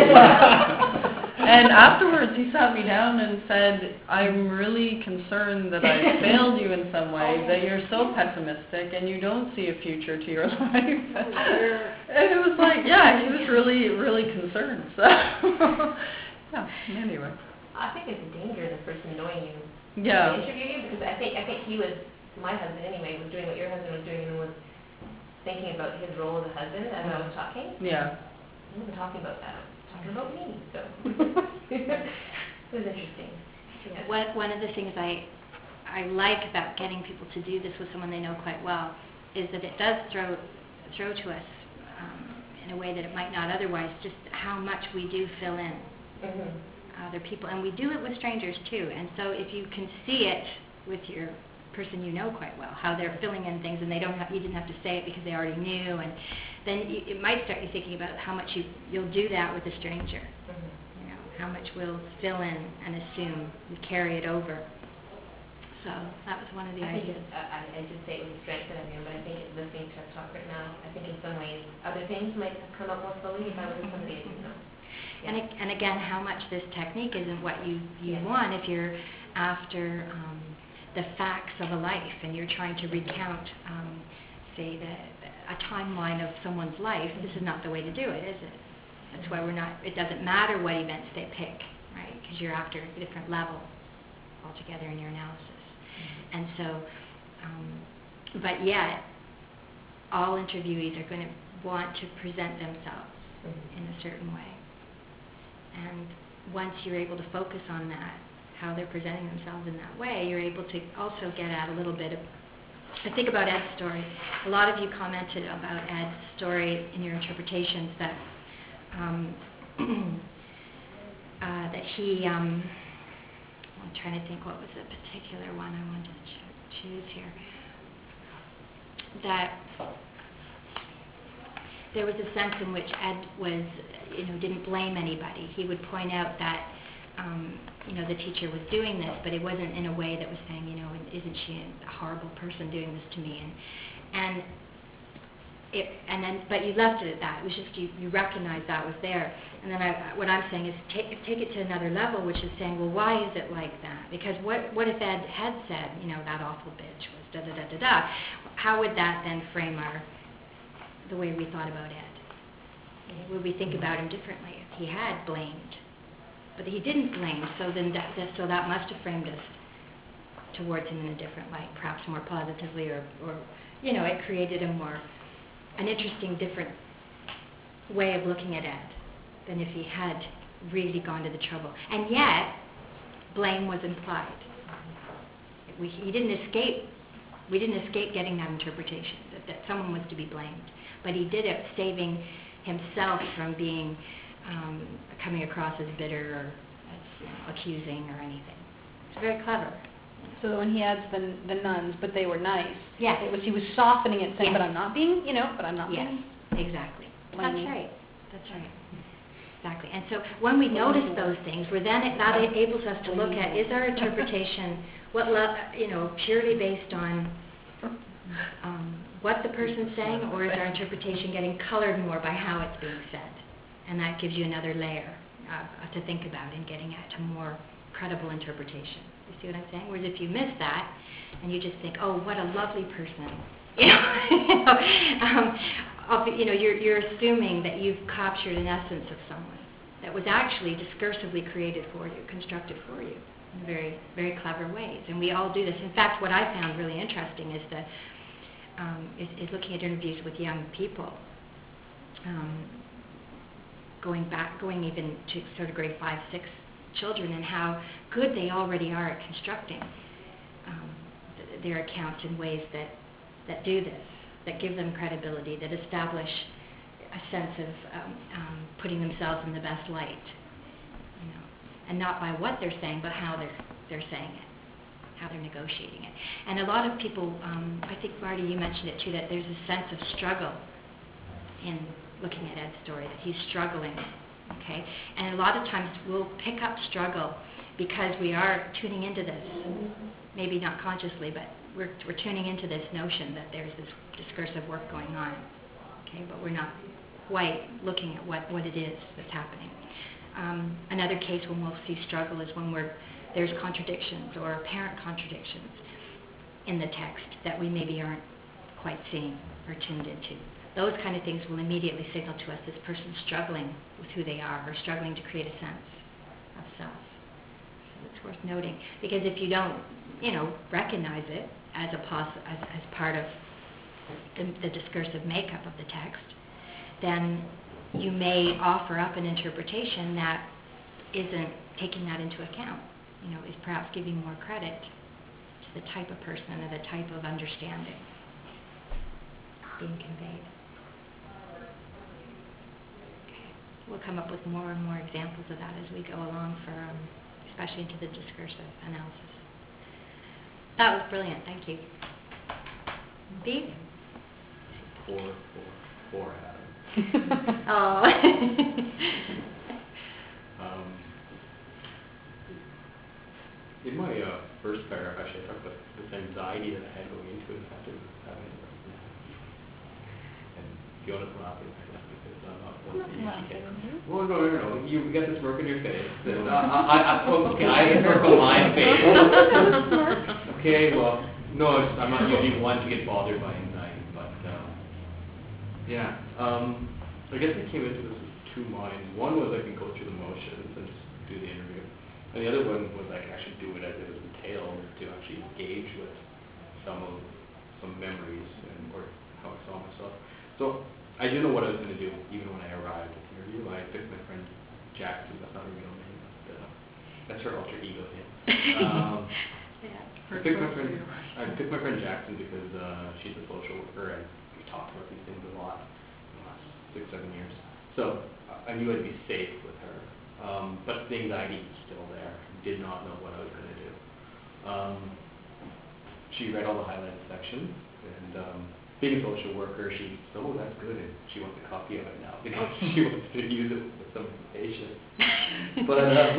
and afterwards he sat me down and said, I'm really concerned that I failed you in some way, that you're so pessimistic and you don't see a future to your life. And it was like, yeah, he was really, really concerned. So, yeah, anyway. I think it's a danger in the person knowing you. Yeah. To interview you, because I think he was, my husband anyway, was doing what your husband was doing and was thinking about his role as a husband as I was talking. Yeah. I wasn't talking about that. I was talking about me. So it was interesting. Yeah. One of the things I like about getting people to do this with someone they know quite well is that it does throw to us in a way that it might not otherwise, just how much we do fill in other people, and we do it with strangers too. And so if you can see it with your person you know quite well, how they're filling in things, and you didn't have to say it because they already knew, and then it might start you thinking about how much you'll do that with a stranger. You know, how much we'll fill in and assume and carry it over. So that was one of the I think ideas. I did say it was a strength that I knew, but I think listening to us talk right now, I think in some ways other things might have come up more slowly if I was with somebody I didn't know. And again, how much this technique isn't what you Yeah. want if you're after the facts of a life and you're trying to recount, say, a timeline of someone's life. This is not the way to do it, is it? That's why it doesn't matter what events they pick, right? Because you're after a different level altogether in your analysis. And so, but yet, all interviewees are going to want to present themselves in a certain way. And once you're able to focus on that, how they're presenting themselves in that way, you're able to also get at a little bit of, I think about Ed's story. A lot of you commented about Ed's story in your interpretations that that he, I'm trying to think what was the particular one I wanted to choose here. That there was a sense in which Ed was, didn't blame anybody. He would point out that, the teacher was doing this, but it wasn't in a way that was saying, isn't she a horrible person doing this to me? But you left it at that. It was just you recognized that was there. And then what I'm saying is take it to another level, which is saying, well, why is it like that? Because what if Ed had said, that awful bitch was da da da da da? How would that then frame the way we thought about Ed? Would we think about him differently if he had blamed? But he didn't blame, so then that must have framed us towards him in a different light, perhaps more positively, or it created an interesting, different way of looking at Ed than if he had really gone to the trouble. And yet, blame was implied. We didn't escape getting that interpretation that someone was to be blamed, but he did it saving himself from being coming across as bitter or as accusing or anything. It's very clever. So when he adds the nuns, but they were nice. Yes. He was softening it, saying, Yes. but I'm not being, but I'm not Yes. being. Exactly. That's Plainly. right. That's right. Exactly. And so when we notice those things, that enables us to look at, is our interpretation purely based on what the person's saying, or is our interpretation getting colored more by how it's being said? And that gives you another layer to think about in getting at a more credible interpretation. You see what I'm saying? Whereas if you miss that, and you just think, oh, what a lovely person, you're assuming that you've captured an essence of someone that was actually discursively created for you, constructed for you in very, very clever ways. And we all do this. In fact, what I found really interesting is that is looking at interviews with young people, going even to sort of grade 5, 6 children, and how good they already are at constructing their accounts in ways that do this, that give them credibility, that establish a sense of putting themselves in the best light, and not by what they're saying, but how they're saying it, how they're negotiating it. And a lot of people, I think, Marty, you mentioned it too, that there's a sense of struggle in looking at Ed's story, that he's struggling, okay? And a lot of times we'll pick up struggle because we are tuning into this, maybe not consciously, but we're tuning into this notion that there's this discursive work going on, okay? But we're not quite looking at what it is that's happening. Another case when we'll see struggle is when there's contradictions or apparent contradictions in the text that we maybe aren't quite seeing or tuned into. Those kind of things will immediately signal to us this person's struggling with who they are, or struggling to create a sense of self. So it's worth noting, because if you don't, recognize it as part of the discursive makeup of the text, then you may offer up an interpretation that isn't taking that into account, is perhaps giving more credit to the type of person or the type of understanding being conveyed. Okay. We'll come up with more and more examples of that as we go along, especially into the discursive analysis. That was brilliant. Thank you. Beep? Poor Adam. Oh. In my first paragraph, actually, I talked about this anxiety that I had going into it, in fact, it was having it right now. And Fiona's laughing because I'm not one to use. Well, no. You got the smirk on your face. I get smirk on my face. Okay, well, no, I'm not usually one to get bothered by anxiety, but yeah. I guess I came into this with two minds. One was I can go through the motions and just do the interview. And the other one was I could actually do it as it was entailed, to actually engage with some memories or how I saw myself. So I didn't know what I was going to do even when I arrived at the interview. I picked my friend Jackson. That's not her real name, but that's her alter ego name. I picked my friend Jackson because she's a social worker, and we talked about these things a lot in the last 6-7 years. So I knew I'd be safe with her. But the anxiety was still there. Did not know what I was going to do. She read all the highlighted sections, and being a social worker, she said, oh, that's good, and she wants a copy of it now because she wants to use it with some patients. But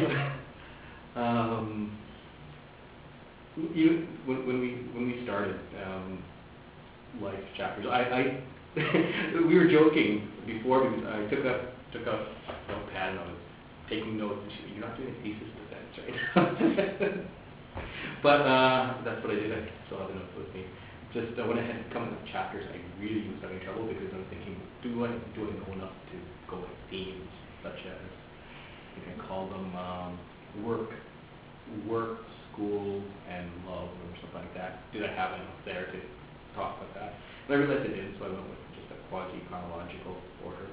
when we started life chapters, I we were joking before because I took a notepad and I was taking notes, and she said, you're not doing a thesis defense, right? But that's what I did. I still have the notes with me. Just when I had come up with chapters, I really was having trouble because I was thinking, do I know enough to go with themes such as, I think I called them work, school, and love, or something like that. Did I have enough there to talk about that? And I realized I didn't, so I went with just a quasi-chronological order.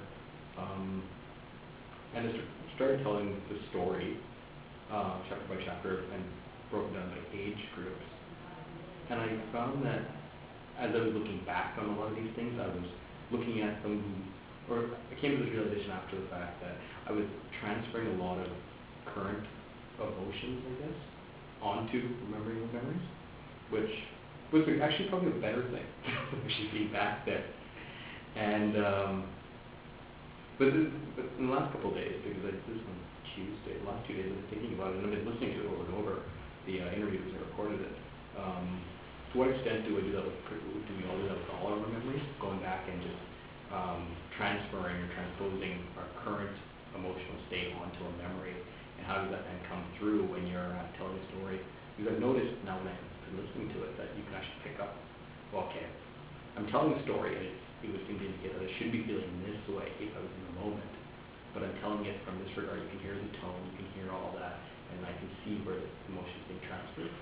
And I started telling the story, chapter by chapter, and broken down by age groups. And I found that as I was looking back on a lot of these things, I was looking at them, or I came to this realization after the fact that I was transferring a lot of current emotions, I guess, onto remembering the memories, which was actually probably a better thing, actually being back there. And but in the last couple of days, because this is on Tuesday, the last 2 days I've been thinking about it, and I've been listening to it over and over, the interviews and recorded it. To what extent do we do that do we all do that with all our memories, going back and just transferring or transposing our current emotional state onto a memory, and how does that then come through when you're telling a story? Because I've noticed now when I've been listening to it that you can actually pick up, well, okay, I'm telling a story and it would seem to indicate that I should be feeling this way if I was in the moment, but I'm telling it from this regard. You can hear the tone, you can hear all that, and I can see where the emotion is being transferred.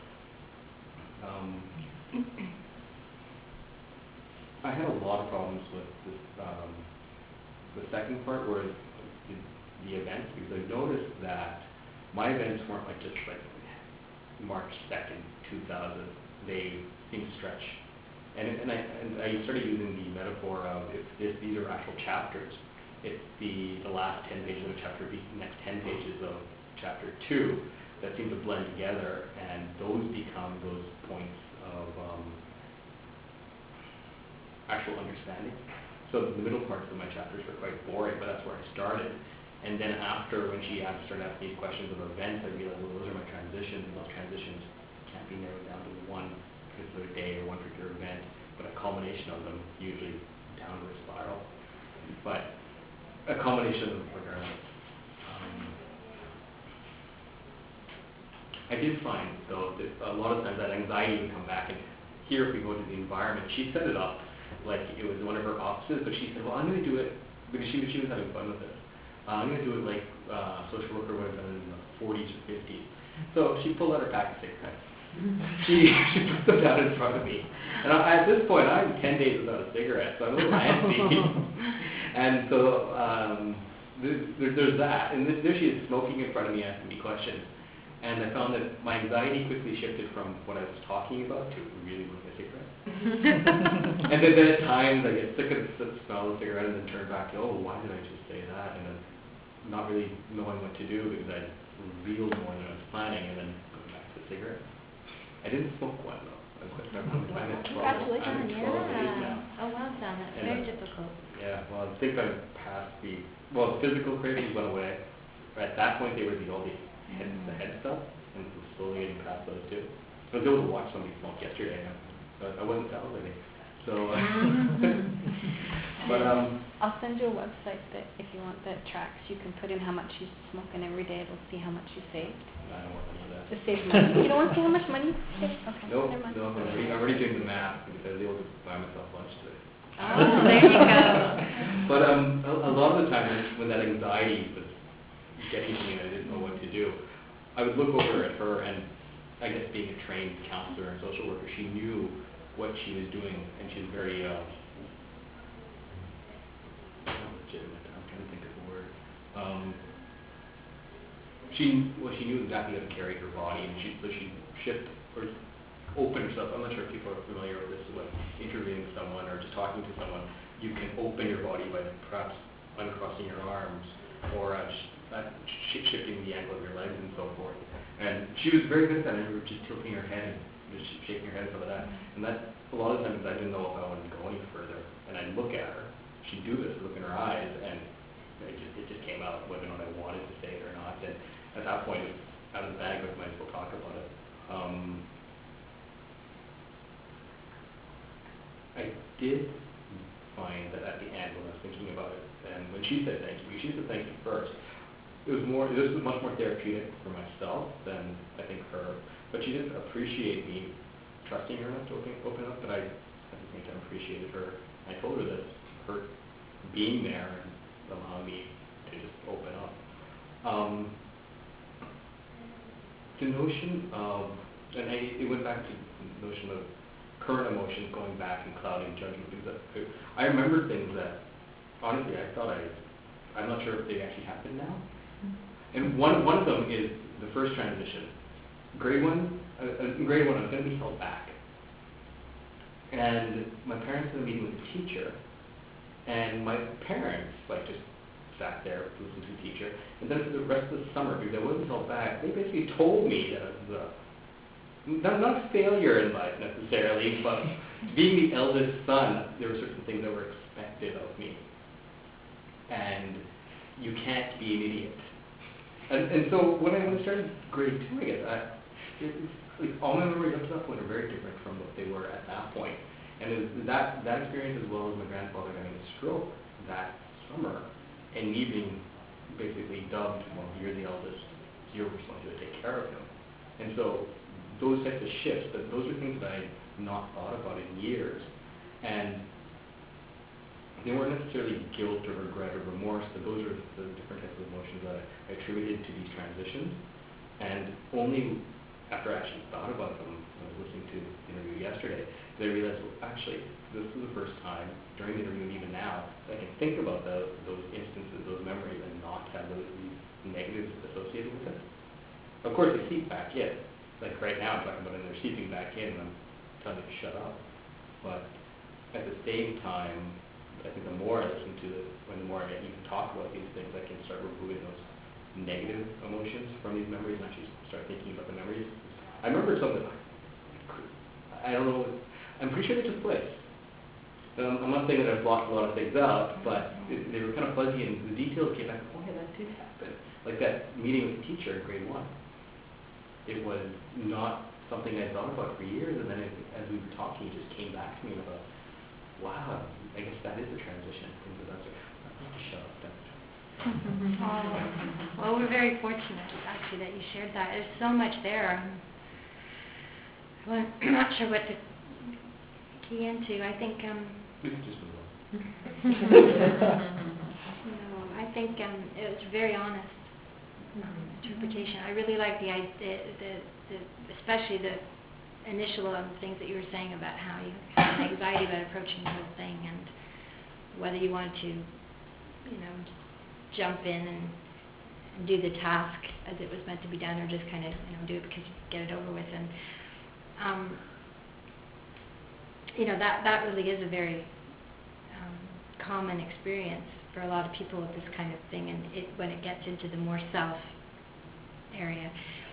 I had a lot of problems with this, the second part where the events, because I noticed that my events weren't like just like March 2nd, 2000. They seemed to stretch. And I started using the metaphor of if these are actual chapters, it's the last 10 pages of chapter B, next 10 pages of chapter 2 that seem to blend together, and those become those points of actual understanding. So the middle parts of my chapters were quite boring, but that's where I started. And then after, when she started asking me questions of events, I realized, well, those are my transitions, and those transitions can't be narrowed down to one particular day or one particular event, but a combination of them, usually downward spiral. But a combination of them regardless. I did find, though, that a lot of times that anxiety would come back, and here if we go to the environment, she set it up like it was one of her offices, but she said, well, I'm going to do it, because she was having fun with it. I'm going to do it like social worker would have done in the 40s or 50s. So she pulled out her pack of cigarettes. She put them down in front of me. And at this point, I'm 10 days without a cigarette, so I'm a little antsy. And so there's that. And there she is smoking in front of me, asking me questions. And I found that my anxiety quickly shifted from what I was talking about to really wanting a cigarette. And then at times I get sick of the smell of the cigarette and then turn back to, oh, why did I just say that? And then not really knowing what to do because I revealed more than I was planning, and then going back to the cigarette. I didn't smoke one, though. I'm at 12 Congratulations. days now. Oh, well done. That's And, very difficult. Yeah, well, I think I've passed the physical cravings went away. At that point, they were the head stuff, and slowly getting past those two. I was able to watch somebody smoke yesterday, but I wasn't salivating. So, but I'll send you a website that if you want that tracks, you can put in how much you smoke, and every day it'll see how much you saved. I don't want any of that. To save money. You don't want to see how much money you saved? Okay. No, Never mind. I'm already doing the math because I was able to buy myself lunch today. Oh, there you go. But a lot of the time when that anxiety was getting to me and I didn't know what to do, I would look over at her, and I guess being a trained counselor and social worker, she knew what she was doing, and she was very not legitimate. I'm trying to think of the word. She knew exactly how to carry her body, and she shift or open herself. I'm not sure if people are familiar with this, like interviewing someone or just talking to someone. You can open your body by perhaps uncrossing your arms or shifting the angle of your legs and so forth. And she was very good at that. I remember just tilting her head and just shaking her head and stuff like that. And that, a lot of times I didn't know if I wanted to go any further. And I'd look at her. She'd do this, look in her eyes, and it just came out whether or not I wanted to say it or not. And at that point, it was out of the bag, but I might as well talk about it. I did find that at the end when I was thinking about it, and when she said thank you, she said thank you first. This was much more therapeutic for myself than I think her. But she did appreciate me trusting her enough to open up, but I at the same time appreciated her. I told her that her being there and allowing me to just open up. The notion of, and it went back to the notion of current emotions going back and clouding judgment, because I remember things that, honestly, I thought I'm not sure if they actually happened now. And one of them is the first transition. Grade one, in grade one, I was going to be held back. And my parents had a meeting with the teacher, and my parents, just sat there, listened to the teacher, and then for the rest of the summer, because I wasn't held back, they basically told me that I was not a failure in life necessarily, but being the eldest son, there were certain things that were expected. say that was me. And you can't be an idiot. And so when I started grade 2, I guess, like all my memories up to that point are very different from what they were at that point. And it was that experience, as well as my grandfather having a stroke that summer, and me being basically dubbed, well, you're the eldest, it's your responsibility to take care of him. And so those types of shifts, those are things that I had not thought about in years. And they weren't necessarily guilt or regret or remorse, but those are the different types of emotions that I attributed to these transitions. And only after I actually thought about them, when I was listening to the interview yesterday, that I realized, well, actually, this is the first time during the interview, and even now, that I can think about those instances, those memories, and not have these negatives associated with it. Of course, they seep back in. Like right now, I'm talking about it, and they're seeping back in, and I'm telling you to shut up. But at the same time, I think the more I listen to it, and the more I even talk about these things, I can start removing those negative emotions from these memories and actually start thinking about the memories. I remember something, I don't know, I'm pretty sure they took place. I'm not saying that I've blocked a lot of things out, but they were kind of fuzzy, and the details came back, oh yeah, that did happen. Like that meeting with the teacher in grade 1. It was not something I'd thought about for years, and then as we were talking, it just came back to me, and I thought, wow, I guess that is a transition. Shut up, Well, we're very fortunate, actually, that you shared that. There's so much there. Well, I'm not sure what to key into. I think, we could just move no, I think it was very honest interpretation. I really like the especially the initial things that you were saying about how you had anxiety about approaching the whole thing, and whether you wanted to, jump in and do the task as it was meant to be done, or just kind of, do it because you get it over with. And that really is a very common experience for a lot of people with this kind of thing. And when it gets into the more self area,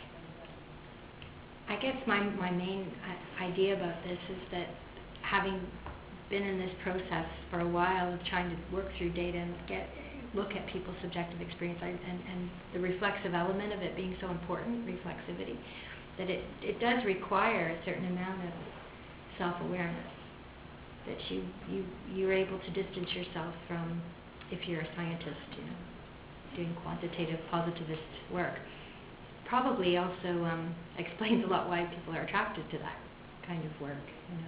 I guess my main idea about this is that, having been in this process for a while of trying to work through data and look at people's subjective experience, and the reflexive element of it being so important, reflexivity, that it does require a certain amount of self-awareness, that you're able to distance yourself from, if you're a scientist, doing quantitative positivist work. Probably also explains a lot why people are attracted to that kind of work.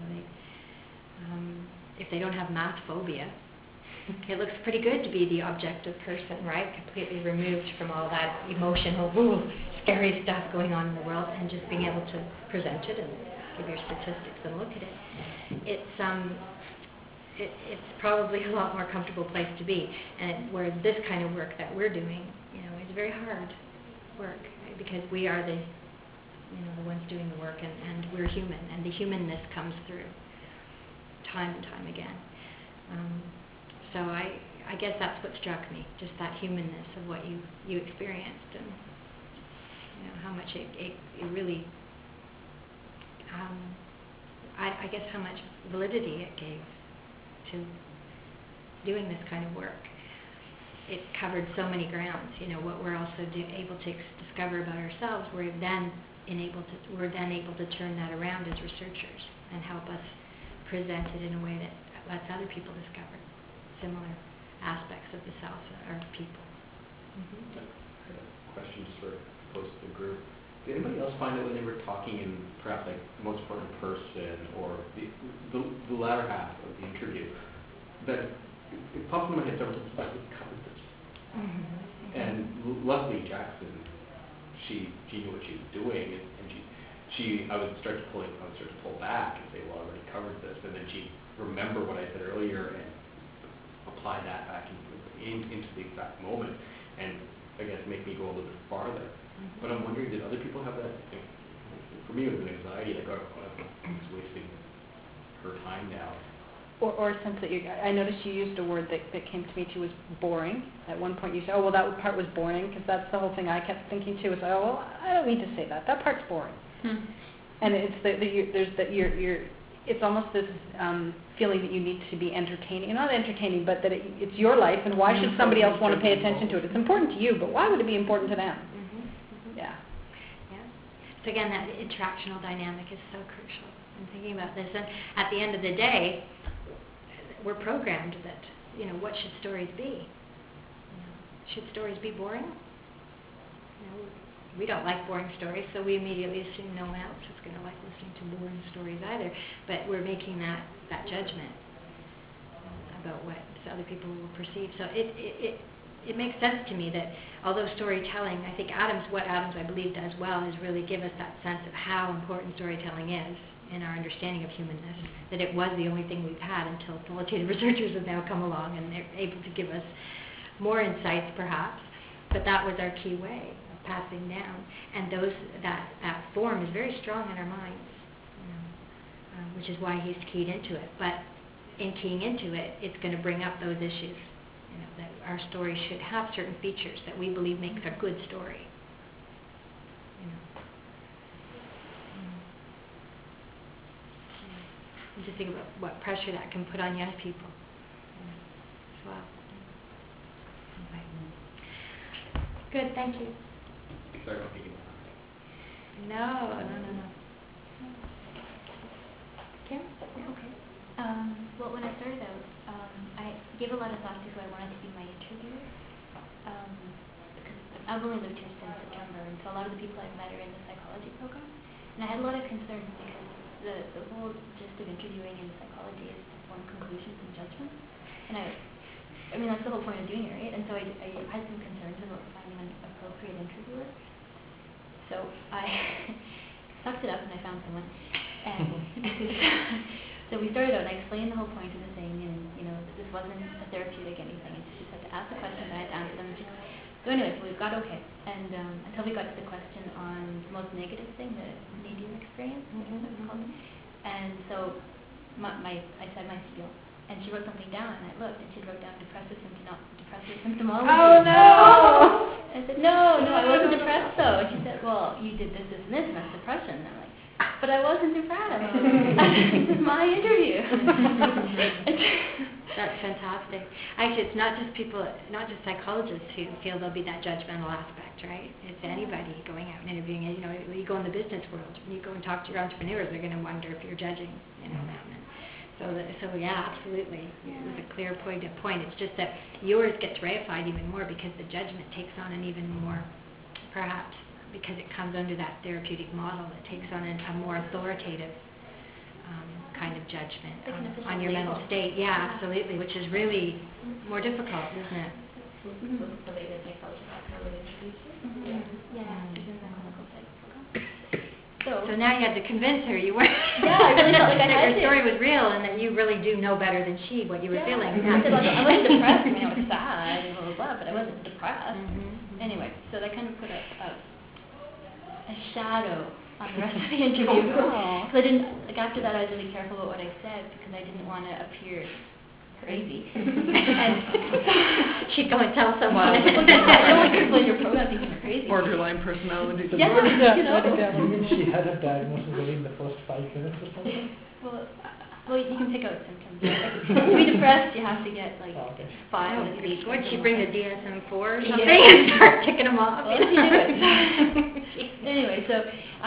If they don't have math phobia, it looks pretty good to be the objective person, right? Completely removed from all that emotional, scary stuff going on in the world, and just being able to present it and give your statistics and look at it. It's probably a lot more comfortable place to be, and where this kind of work that we're doing, is very hard work, right? Because we are the ones doing the work, and we're human, and the humanness comes through time and time again. So I guess that's what struck me, just that humanness of what you experienced, and how much it really, I guess how much validity it gave to doing this kind of work. It covered so many grounds. What we're also able to discover about ourselves, we're then able to turn that around as researchers and help us present it in a way that lets other people discover similar aspects of the self or people. I had a question just for post the group. Did anybody else find that when they were talking in perhaps like the most important person, or the latter half of the interview, that it popped in my head several times, like, we covered this. And luckily Jackson, she knew what she was doing, and I would start to pull back and say, well, I already covered this, and then she'd remember what I said earlier and apply that back into the exact moment, and I guess make me go a little bit farther. But I'm wondering, did other people have that? For me, it was an anxiety, like, I'm just wasting her time now. Or a sense that I noticed you used a word that came to me too, was boring. At one point you said, oh, well, that part was boring, because that's the whole thing I kept thinking too, is, oh, well, I don't need to say that. That part's boring. And it's it's almost this feeling that you need to be entertaining, not entertaining, but that it's your life, and why should somebody else want to pay attention to it? It's important to you, but why would it be important to them? Yeah. Yeah. So again, that interactional dynamic is so crucial in thinking about this. And at the end of the day, we're programmed that, what should stories be? Should stories be boring? We don't like boring stories, so we immediately assume no one else is going to like listening to boring stories either. But we're making that judgment about what other people will perceive. So it makes sense to me that although storytelling, I think what Adams, I believe, does well is really give us that sense of how important storytelling is in our understanding of humanness, that it was the only thing we've had until qualitative researchers have now come along and they're able to give us more insights perhaps, but that was our key way of passing down. And that form is very strong in our minds, which is why he's keyed into it. But in keying into it, it's going to bring up those issues, that our story should have certain features that we believe makes a good story. And just think about what pressure that can put on young people as well. Okay. Good, thank you. Sorry about picking up. No. Kim? Okay. Well, when I started out, I gave a lot of thought to who I wanted to be my interviewer. Because I've only lived here since September, and so a lot of the people I've met are in the psychology program. And I had a lot of concerns because the whole gist of interviewing in psychology is to form conclusions and judgments. And I mean, that's the whole point of doing it, right? And so I had some concerns about finding an appropriate interviewer. So I sucked it up and I found someone. And so we started out and I explained the whole point of the thing, and that this wasn't a therapeutic anything. And she just had to ask the questions and I had to answer them. So anyway, so we got okay. And until we got to the question on the most negative thing, the medium experience, I think that was called. And so I said my spiel. And she wrote something down, and I looked, and she wrote down depressive symptomology. Oh, no! I said, no, I wasn't depressed, though. And she said, well, you did this, and this, and that's depression. And I'm like, but I wasn't depressed. This is my interview. That's fantastic. Actually, it's not just psychologists who feel there'll be that judgmental aspect, right? It's anybody going out and interviewing. When you go in the business world, when you go and talk to your entrepreneurs, they're going to wonder if you're judging, them. So yeah, absolutely. It was a clear point. It's just that yours gets reified even more because the judgment takes on an even more, perhaps, because it comes under that therapeutic model, it takes on a more authoritative kind of judgment on your mental state. Yeah, absolutely, which is really more difficult, isn't it? Somebody in the psychology background would introduce you. Yeah, she's in the clinical psych program. So now you had to convince her you were. Yeah, I really felt like I that had your to. story was real and that you really do know better than what you were feeling. I said, I wasn't depressed. I mean, I was sad and blah, blah, blah, but I wasn't depressed. Mm-hmm. Anyway, so that kind of put a shadow on the rest of the interview. Because I didn't, after that I was really careful about what I said because I didn't want to appear crazy. She'd go and tell someone. I don't want people in your program thinking you're crazy. Borderline personality disorder. Yeah, She had a diagnosis within the first 5 minutes or something? Well, you can pick out symptoms. To be depressed, you have to get 5 at least. Would she bring the DSM-4 or something Yeah. and start ticking them off? Well, she knew it. Anyway, so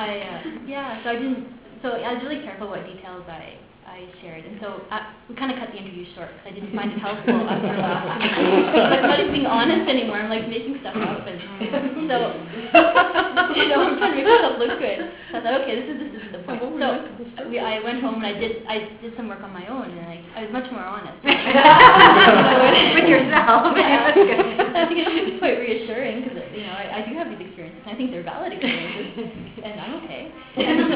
I was really careful what details I shared, and so we kind of cut the interview short because I didn't find it helpful after that. I'm not even being honest anymore. I'm making stuff up, and so I'm trying to make myself look good. So I thought, okay, this is the point. So I went home and I did some work on my own, and I was much more honest with yourself. Yeah, that's good. I think it's quite reassuring because I do have these experiences, and I think they're valid experiences, and I'm okay. And so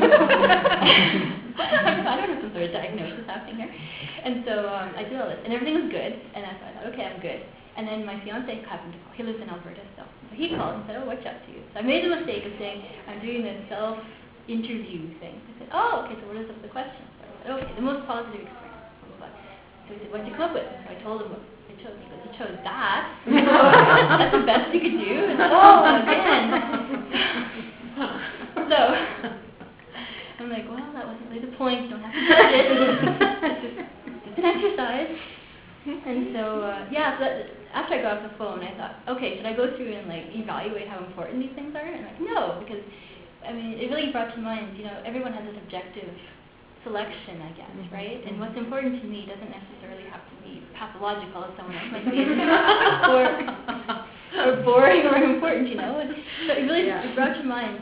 I don't have some sort of diagnosis happening here. And so I did all this, and everything was good, and so I thought, okay, I'm good. And then my fiance happened to call. He lives in Alberta still. So he called and said, oh, what's up to you? So I made the mistake of saying, I'm doing this self-interview thing. I said, oh, okay, so what is the question? So I said, okay, the most positive experience. So he said, what did you come up with? And so I told him what I chose. He goes, you chose that? That's the best you could do? And I said, oh, again. So I'm like, well, that wasn't really the point. You don't have to touch it. It's an exercise. And so, after I got off the phone, I thought, okay, should I go through and like evaluate how important these things are? And I'm like, no, because I mean, it really brought to mind, everyone has a subjective selection, I guess, right? And what's important to me doesn't necessarily have to be pathological, as someone else might say, or boring or important, And so it really it brought to mind,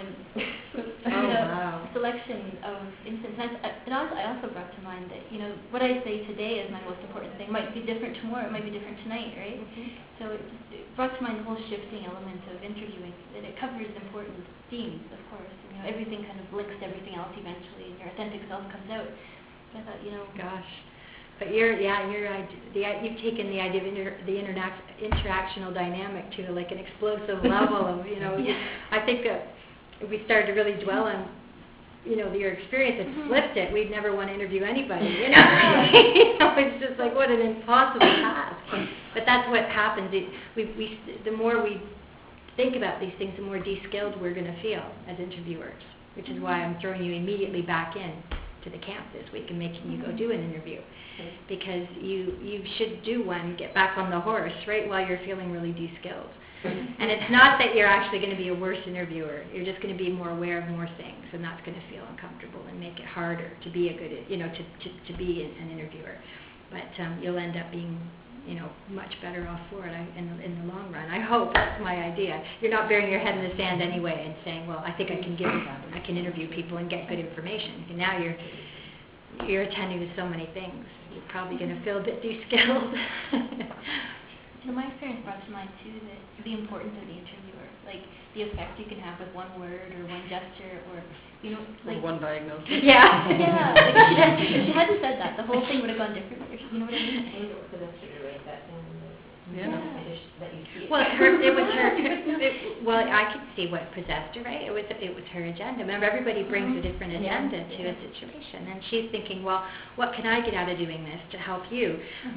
selection of instances. And I also brought to mind that, what I say today is my most important thing might be different tomorrow, it might be different tonight, right? So it brought to mind the whole shifting element of interviewing, that it covers important themes, of course. Everything kind of links to everything else eventually, and your authentic self comes out. So I thought, Gosh. But you've taken the idea of the interactional dynamic to like an explosive level of, I think if we started to really dwell on, your experience and flipped it, we'd never want to interview anybody, It's just like, what an impossible task. But that's what happens. The more we think about these things, the more de-skilled we're going to feel as interviewers, which is why I'm throwing you immediately back in to the camp this week and making you go do an interview. Because you should do one, get back on the horse, right, while you're feeling really de-skilled. And it's not that you're actually going to be a worse interviewer. You're just going to be more aware of more things, and that's going to feel uncomfortable and make it harder to be a good, to be an interviewer. But you'll end up being, much better off for it in the long run. I hope that's my idea. You're not burying your head in the sand anyway and saying, well, I think I can interview people and get good information. And now you're attending to so many things. You're probably going to feel a bit de-skilled. My experience brought to mind too that the importance of the interviewer, like the effect you can have with one word or one gesture or or one diagnosis. Yeah. Yeah. Like if she hadn't said that, the whole thing would have gone differently. You know what I mean? And it was the best to write that down. Yeah. That you see it. Well, it was her. Well, I could see what possessed her, right? It was her agenda. Remember, everybody brings a different agenda to a situation, and she's thinking, well, what can I get out of doing this to help you?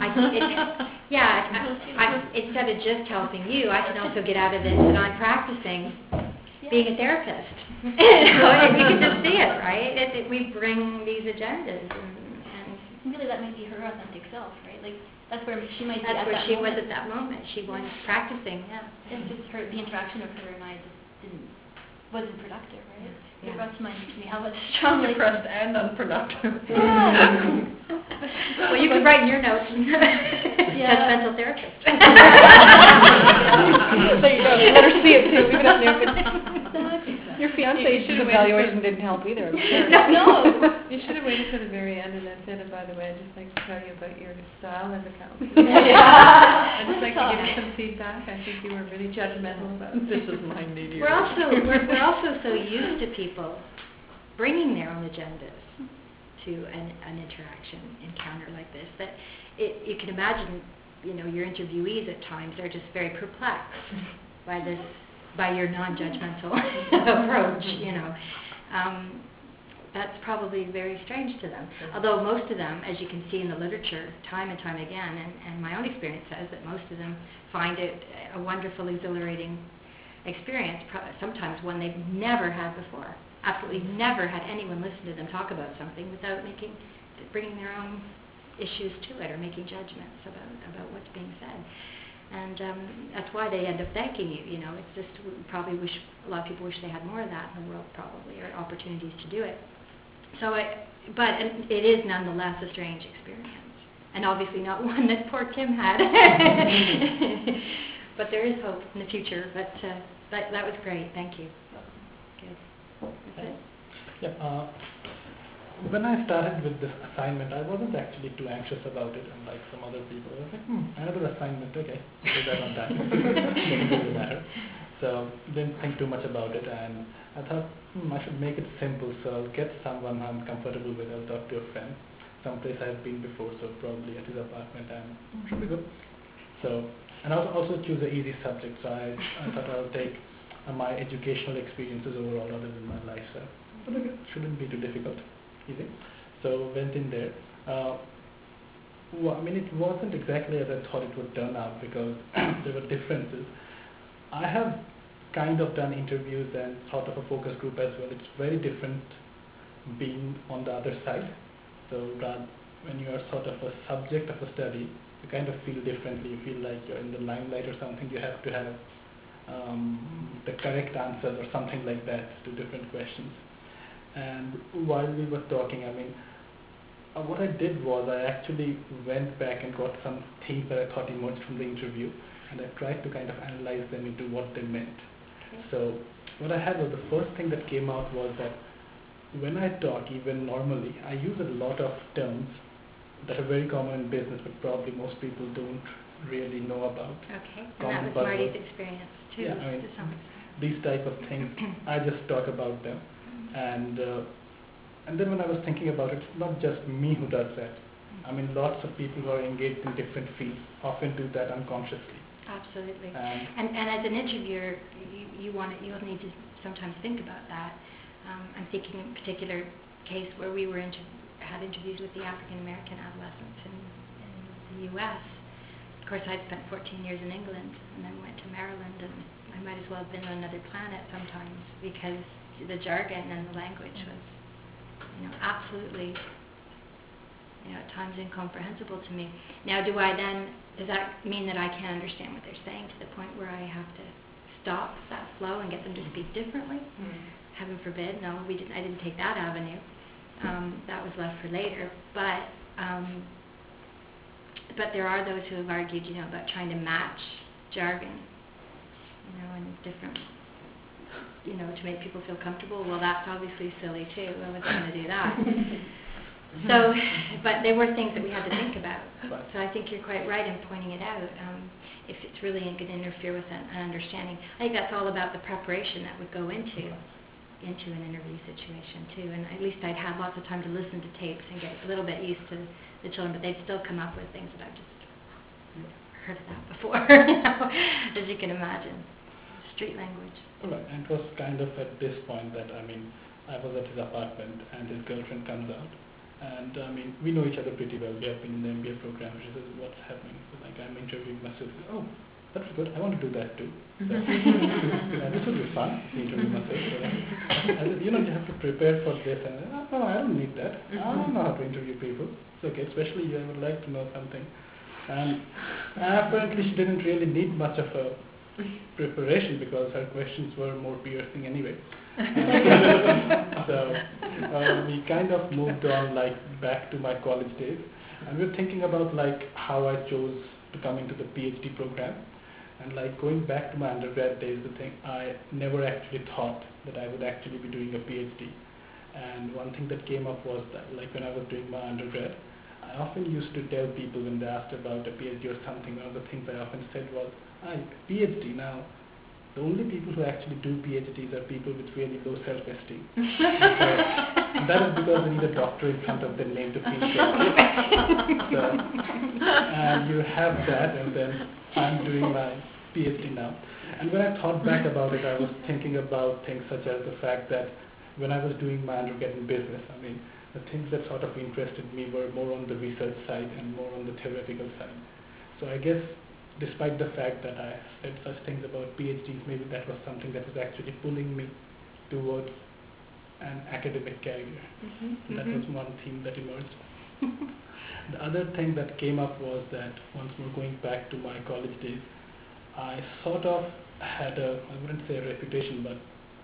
Instead of just helping you, I can also get out of this that I'm practicing being a therapist. And you can just see it, right? We bring these agendas, and really that might be her authentic self, right? Like that's where she might be that's at where that she moment. was at that moment. She was practicing, It's just the interaction of her and I just wasn't productive, right? Yeah. It brought to mind to me how much strongly Depressed and unproductive. Yeah. Well, you could write in your notes, judgmental therapist. There you go. Let her see it too. Leave it up there. Your fiance's evaluation didn't help either. I'm sure. No. You should have waited till the very end and then said, and by the way, I'd just like to tell you about your style as a counselor. I'd just like to give you some feedback. I think you were really judgmental about it. This is my needy. We're also so used to people bringing their own agendas to an interaction encounter like this that you can imagine, your interviewees at times are just very perplexed by your non-judgmental approach. That's probably very strange to them. Although most of them, as you can see in the literature, time and time again, and my own experience says that most of them find it a wonderful, exhilarating experience, sometimes one they've never had before. Absolutely never had anyone listen to them talk about something without bringing their own issues to it or making judgments about what's being said. And that's why they end up thanking you. It's just a lot of people wish they had more of that in the world, probably, or opportunities to do it. But it is nonetheless a strange experience, and obviously not one that poor Kim had. But there is hope in the future. But that was great. Thank you. Good. That's it. Yeah. When I started with this assignment, I wasn't actually too anxious about it, unlike some other people. I was like, another assignment, okay, do that on time. Doesn't really matter. So didn't think too much about it, and I thought, I should make it simple. So I'll get someone I'm comfortable with. I'll talk to a friend, someplace I've been before, so probably at his apartment, and should be good. So, and I'll also choose an easy subject. So I thought I'll take my educational experiences overall rather than my life. So, but it shouldn't be too difficult. Easy. So went in there. It wasn't exactly as I thought it would turn out because there were differences. I have kind of done interviews and sort of a focus group as well. It's very different being on the other side. So when you are sort of a subject of a study, you kind of feel differently. You feel like you're in the limelight or something. You have to have the correct answers or something like that to different questions. And while we were talking, I mean, what I did was I actually went back and got some things that I thought emerged from the interview, and I tried to kind of analyze them into what they meant. Okay. So what I had was the first thing that came out was that when I talk, even normally, I use a lot of terms that are very common in business, but probably most people don't really know about. Okay, and Common that was Marty's buzzwords. experience too, Yeah, I mean, to some extent. these type of things, I just talk about them. And then when I was thinking about it, it's not just me who does that. I mean, lots of people who are engaged in different fields often do that unconsciously. Absolutely. And And as an interviewer, you'll need to sometimes think about that. I'm thinking in a particular case where we had interviews with the African American adolescents in the U.S. Of course, I'd spent 14 years in England and then went to Maryland, and I might as well have been on another planet sometimes because the jargon and the language was, absolutely, at times incomprehensible to me. Now, does that mean that I can't understand what they're saying to the point where I have to stop that flow and get them to speak differently? Heaven forbid, no, I didn't take that avenue. That was left for later. But there are those who have argued, about trying to match jargon, and different, to make people feel comfortable. Well, that's obviously silly too. I wasn't going to do that. So, but there were things that we had to think about. So I think you're quite right in pointing it out. If it's really going to interfere with an understanding, I think that's all about the preparation that would go into an interview situation too. And at least I'd had lots of time to listen to tapes and get a little bit used to the children, but they'd still come up with things that I've just heard of that before, as you can imagine. Street language. right, and it was kind of at this point that, I mean, I was at his apartment and his girlfriend comes out. And I mean, we know each other pretty well. We have been in the MBA program. She says, what's happening? So, like, I'm interviewing my students. Oh, that's good. I want to do that too. So, this will be fun, interview myself. So, I said, you have to prepare for this. And no, I don't need that. I don't know how to interview people. It's okay, especially you, I would like to know something. And apparently she didn't really need much of a preparation because her questions were more piercing anyway. So we kind of moved on, like, back to my college days, and we were thinking about, like, how I chose to come into the PhD program. And, like, going back to my undergrad days, the thing, I never actually thought that I would actually be doing a PhD. And one thing that came up was that, like, when I was doing my undergrad, I often used to tell people when they asked about a PhD or something, one of the things I often said was, PhD. Now, the only people who actually do PhDs are people with really low self-esteem. So that is because they need a doctor in front of their name to feel good. So, and you have that, and then I'm doing my PhD now. And when I thought back about it, I was thinking about things such as the fact that when I was doing my undergrad in business, I mean, the things that sort of interested me were more on the research side and more on the theoretical side. So I guess despite the fact that I said such things about PhDs, maybe that was something that was actually pulling me towards an academic career. That was one theme that emerged. The other thing that came up was that, once more going back to my college days, I sort of had I wouldn't say a reputation, but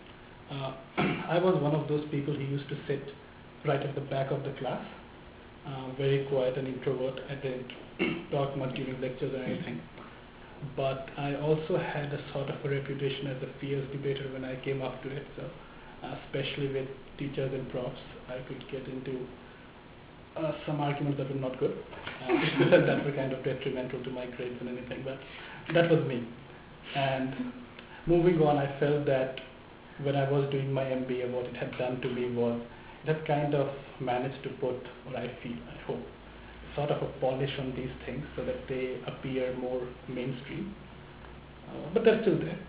I was one of those people who used to sit right at the back of the class, very quiet and introvert. I didn't talk much during lectures or anything. But I also had a sort of a reputation as a fierce debater when I came up to it. So, especially with teachers and profs, I could get into some arguments that were not good. That were kind of detrimental to my grades and anything. But that was me. And moving on, I felt that when I was doing my MBA, what it had done to me was it had kind of managed to put what I feel, I hope, sort of a polish on these things so that they appear more mainstream. But they're still there.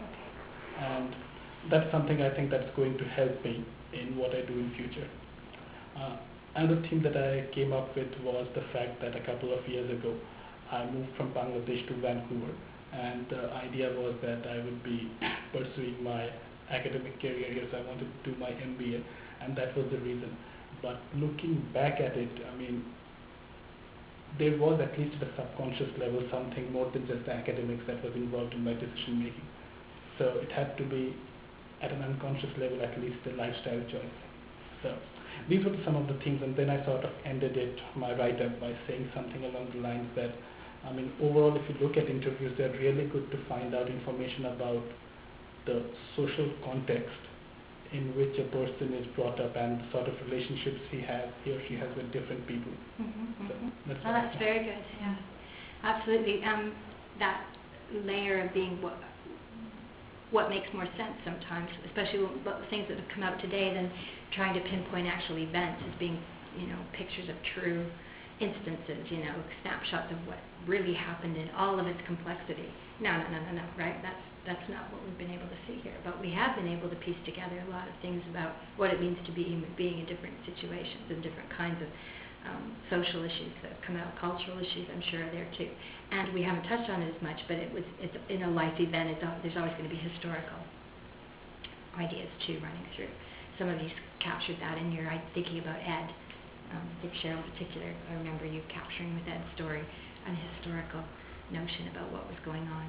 And that's something I think that's going to help me in what I do in future. Another thing that I came up with was the fact that a couple of years ago, I moved from Bangladesh to Vancouver. And the idea was that I would be pursuing my academic career here, so I wanted to do my MBA. and that was the reason. But looking back at it, I mean, there was at least at a subconscious level something more than just the academics that was involved in my decision making. So it had to be at an unconscious level at least a lifestyle choice. So these were some of the things, and then I sort of ended my write-up by saying something along the lines that, I mean, overall if you look at interviews, they're really good to find out information about the social context in which a person is brought up and the sort of relationships he or she has with different people. So that's Oh, that's very good. Yeah, absolutely. That layer of being what makes more sense sometimes, especially with things that have come out today, than trying to pinpoint actual events as being, pictures of true instances, snapshots of what really happened in all of its complexity. No, right? That's not what we've been able to see here. But we have been able to piece together a lot of things about what it means to be human being in different situations and different kinds of social issues that have come out. Cultural issues, I'm sure, are there too. And we haven't touched on it as much, but it's in a life event. There's always going to be historical ideas too running through. Some of you captured that in your thinking about Ed. Dick Sherrill in particular, I remember you capturing with Ed's story an historical notion about what was going on.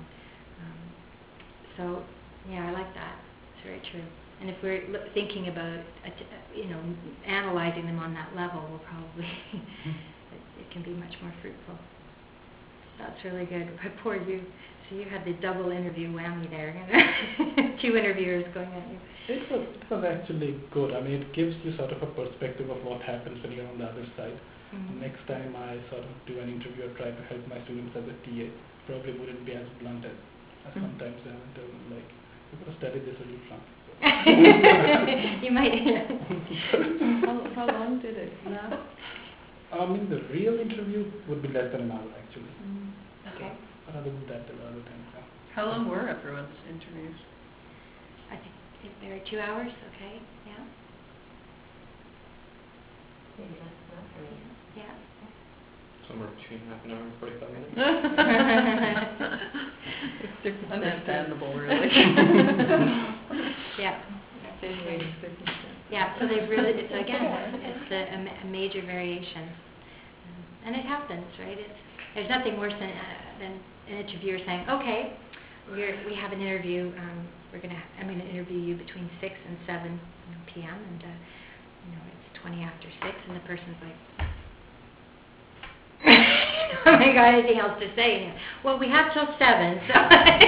So, yeah, I like that. It's very true. And if we're thinking about, analyzing them on that level, we'll probably, it can be much more fruitful. That's really good. Poor you. So you had the double interview whammy there. 2 interviewers going at you. It was actually good. I mean, it gives you sort of a perspective of what happens when you're on the other side. Mm-hmm. Next time I sort of do an interview or try to help my students as a TA, probably wouldn't be as blunt as sometimes I tell them, like, you could have studied this a little from. You might. How long did it last? I mean, the real interview would be less than an hour, actually. Okay. But other than that, there are other things. How long were everyone's interviews? I think they were 2 hours, okay? Yeah. Maybe less than that for me. Yeah. Somewhere between half an hour and 45 minutes. It's understandable, really. Yeah. Extenuating circumstances. Yeah, so they've really, it's a major variation. And it happens, right? There's nothing worse than an interviewer saying, okay, we have an interview, I'm going to interview you between 6 and 7 p.m. and it's 20 after 6, and the person's like, I haven't got anything else to say. Well, we have till 7, so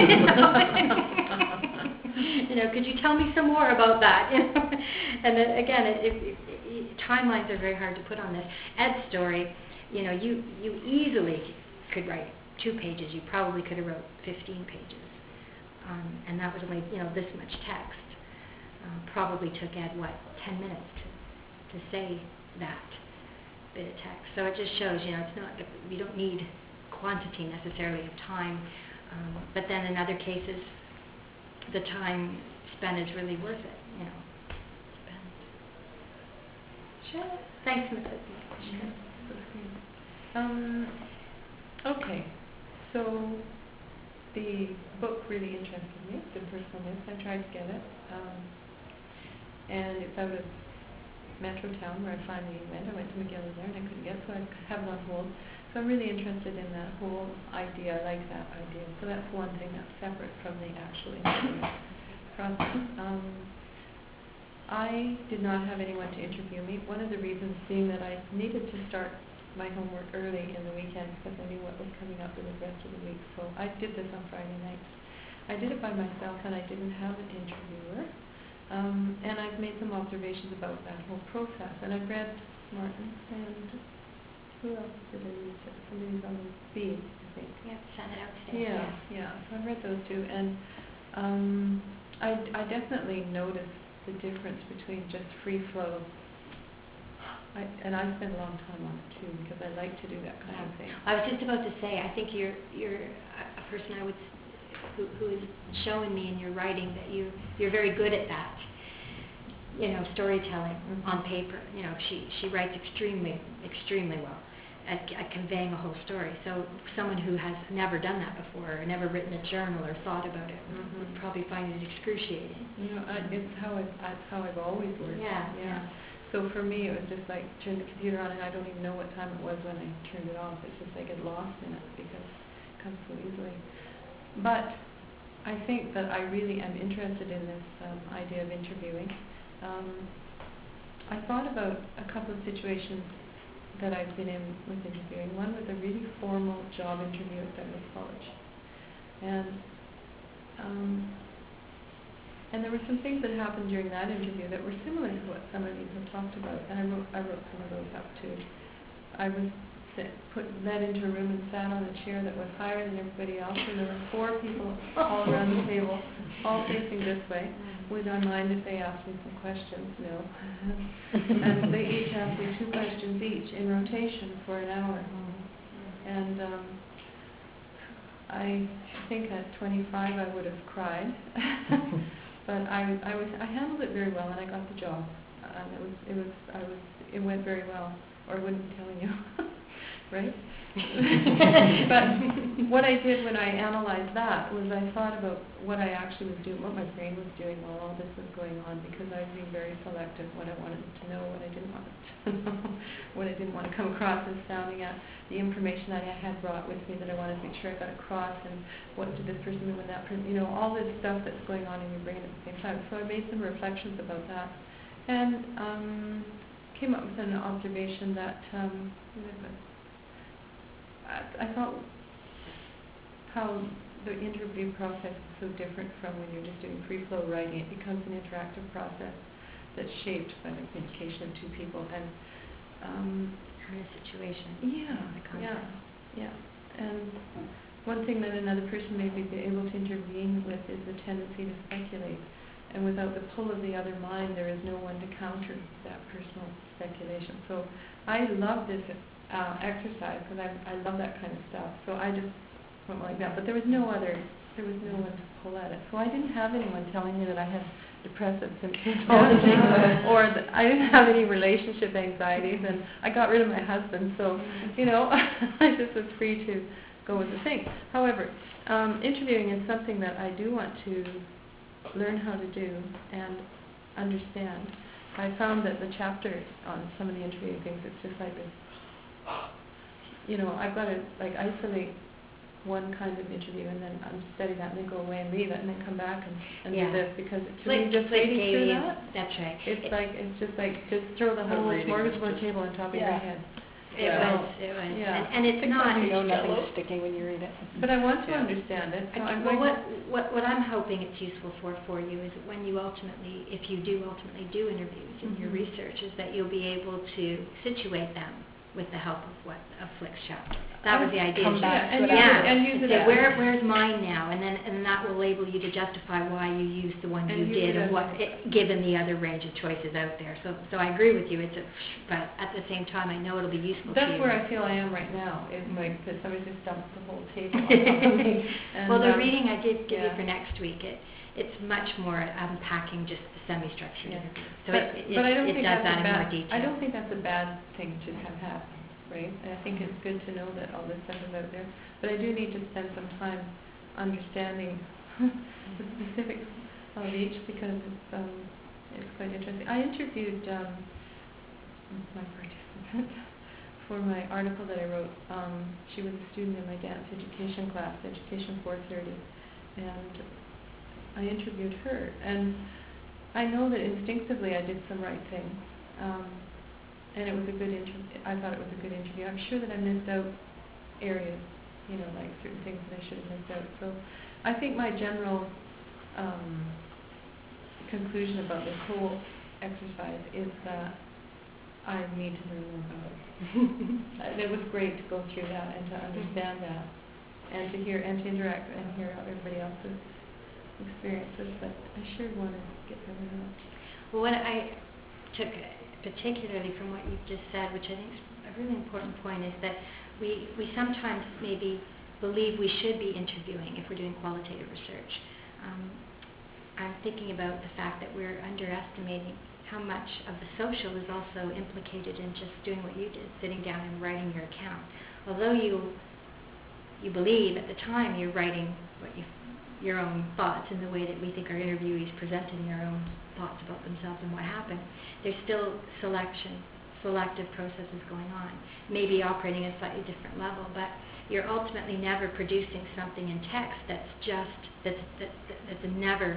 could you tell me some more about that? And again, timelines are very hard to put on this. Ed's story, you easily could write 2 pages. You probably could have wrote 15 pages. And that was only, this much text. Probably took Ed, 10 minutes to say that bit of text. So it just shows, it's not, you don't need quantity necessarily of time. But then in other cases, the time spent is really worth it, Sure. Thanks, Mrs. Okay, so the book really interested me, The Personal Myths. I tried to get it, and it's out of Metrotown where I finally went. I went to McGill there and I couldn't get it, so I have it on hold. So I'm really interested in that whole idea. I like that idea. So that's one thing that's separate from the actual interview process. I did not have anyone to interview me. One of the reasons being that I needed to start my homework early in the weekend because I knew what was coming up in the rest of the week. So I did this on Friday nights. I did it by myself and I didn't have an interviewer. And I've made some observations about that whole process. And I've read Martin and who else did I read? Somebody's on the B, I think. Yeah, sent it out today. Yeah. So I've read those 2. And I definitely noticed the difference between just free flow. And I spend a long time on it too because I like to do that kind of thing. I was just about to say, I think you're a person who is showing me in your writing that you're very good at that. Storytelling on paper. She writes extremely well, at conveying a whole story. So someone who has never done that before, or never written a journal or thought about it, would probably find it excruciating. It's how I've always worked. Yeah. So for me, it was just like turn the computer on, and I don't even know what time it was when I turned it off. It's just I get lost in it because it comes so easily. But I think that I really am interested in this idea of interviewing. I thought about a couple of situations that I've been in with interviewing. One was a really formal job interview at Douglas College. And there were some things that happened during that interview that were similar to what some of you have talked about, and I wrote some of those up too. I was led into a room and sat on a chair that was higher than everybody else, and there were 4 people all around the table, all facing this way. Would I mind if they asked me some questions? No. And they each asked me 2 questions each in rotation for an hour. And I think at 25 I would have cried. But I handled it very well, and I got the job. It went very well, or I wouldn't be telling you, right? But what I did when I analyzed that was I thought about what I actually was doing, what my brain was doing while all this was going on, because I was being very selective what I wanted to know, what I didn't want to know, what I didn't want to come across as sounding at, the information that I had brought with me that I wanted to make sure I got across, and what did this person mean with that person, all this stuff that's going on in your brain at the same time. So I made some reflections about that, and came up with an observation that I thought how the interview process is so different from when you're just doing free flow writing. It becomes an interactive process that's shaped by the communication of 2 people, and In a situation. Yeah. And one thing that another person may be able to intervene with is the tendency to speculate. And without the pull of the other mind, there is no one to counter that personal speculation. So I love this exercise because I love that kind of stuff. So I just went like that. But there was no one to pull at it. So I didn't have anyone telling me that I had depressive symptoms or that I didn't have any relationship anxieties, and I got rid of my husband. So, I just was free to go with the thing. However, interviewing is something that I do want to learn how to do and understand. I found that the chapter on some of the interviewing things, it's just like this, I've got to isolate one kind of interview and then study that and then go away and leave it and then come back and do this, because to me just reading through that, that's right. It's just throw the whole smorgasbord table on top of your head. It was. Yeah. And it's not. Nothing's sticking when you read it. But I want to understand it. So what I'm hoping it's useful for you is when you if you do ultimately do interviews in your research, is that you'll be able to situate them with the help of Flick's chapter. That was the idea. Come back to it and use it say, as where's mine now, and that will enable you to justify why you used the one you did, and given the other range of choices out there. So I agree with you. But at the same time, I know it'll be useful. That's where I feel I am right now. Is that somebody just dumped the whole table on top of me. Well, the reading I did give you for next week, it's much more unpacking just the semi-structured interview. So but I don't it think does that's that in more detail. I don't think that's a bad thing to have happen. Right? And I think it's good to know that all this stuff is out there. But I do need to spend some time understanding the specifics of each, because it's quite interesting. I interviewed my participant for my article that I wrote. She was a student in my dance education class, Education 430, and I interviewed her. And I know that instinctively I did some right things. And it was a good interview. I thought it was a good interview. I'm sure that I missed out areas, like certain things that I should have missed out. So I think my general conclusion about this whole exercise is that I need to learn more about it. It was great to go through that and to understand that, and to hear and to interact and hear everybody else's experiences. But I sure want to get better at it. Well, what I took particularly from what you've just said, which I think is a really important point, is that we sometimes maybe believe we should be interviewing if we're doing qualitative research. I'm thinking about the fact that we're underestimating how much of the social is also implicated in just doing what you did, sitting down and writing your account. Although you believe at the time you're writing your own thoughts in the way that we think our interviewees presenting their own thoughts about themselves and what happened, there's still selective processes going on, maybe operating at a slightly different level, but you're ultimately never producing something in text that's never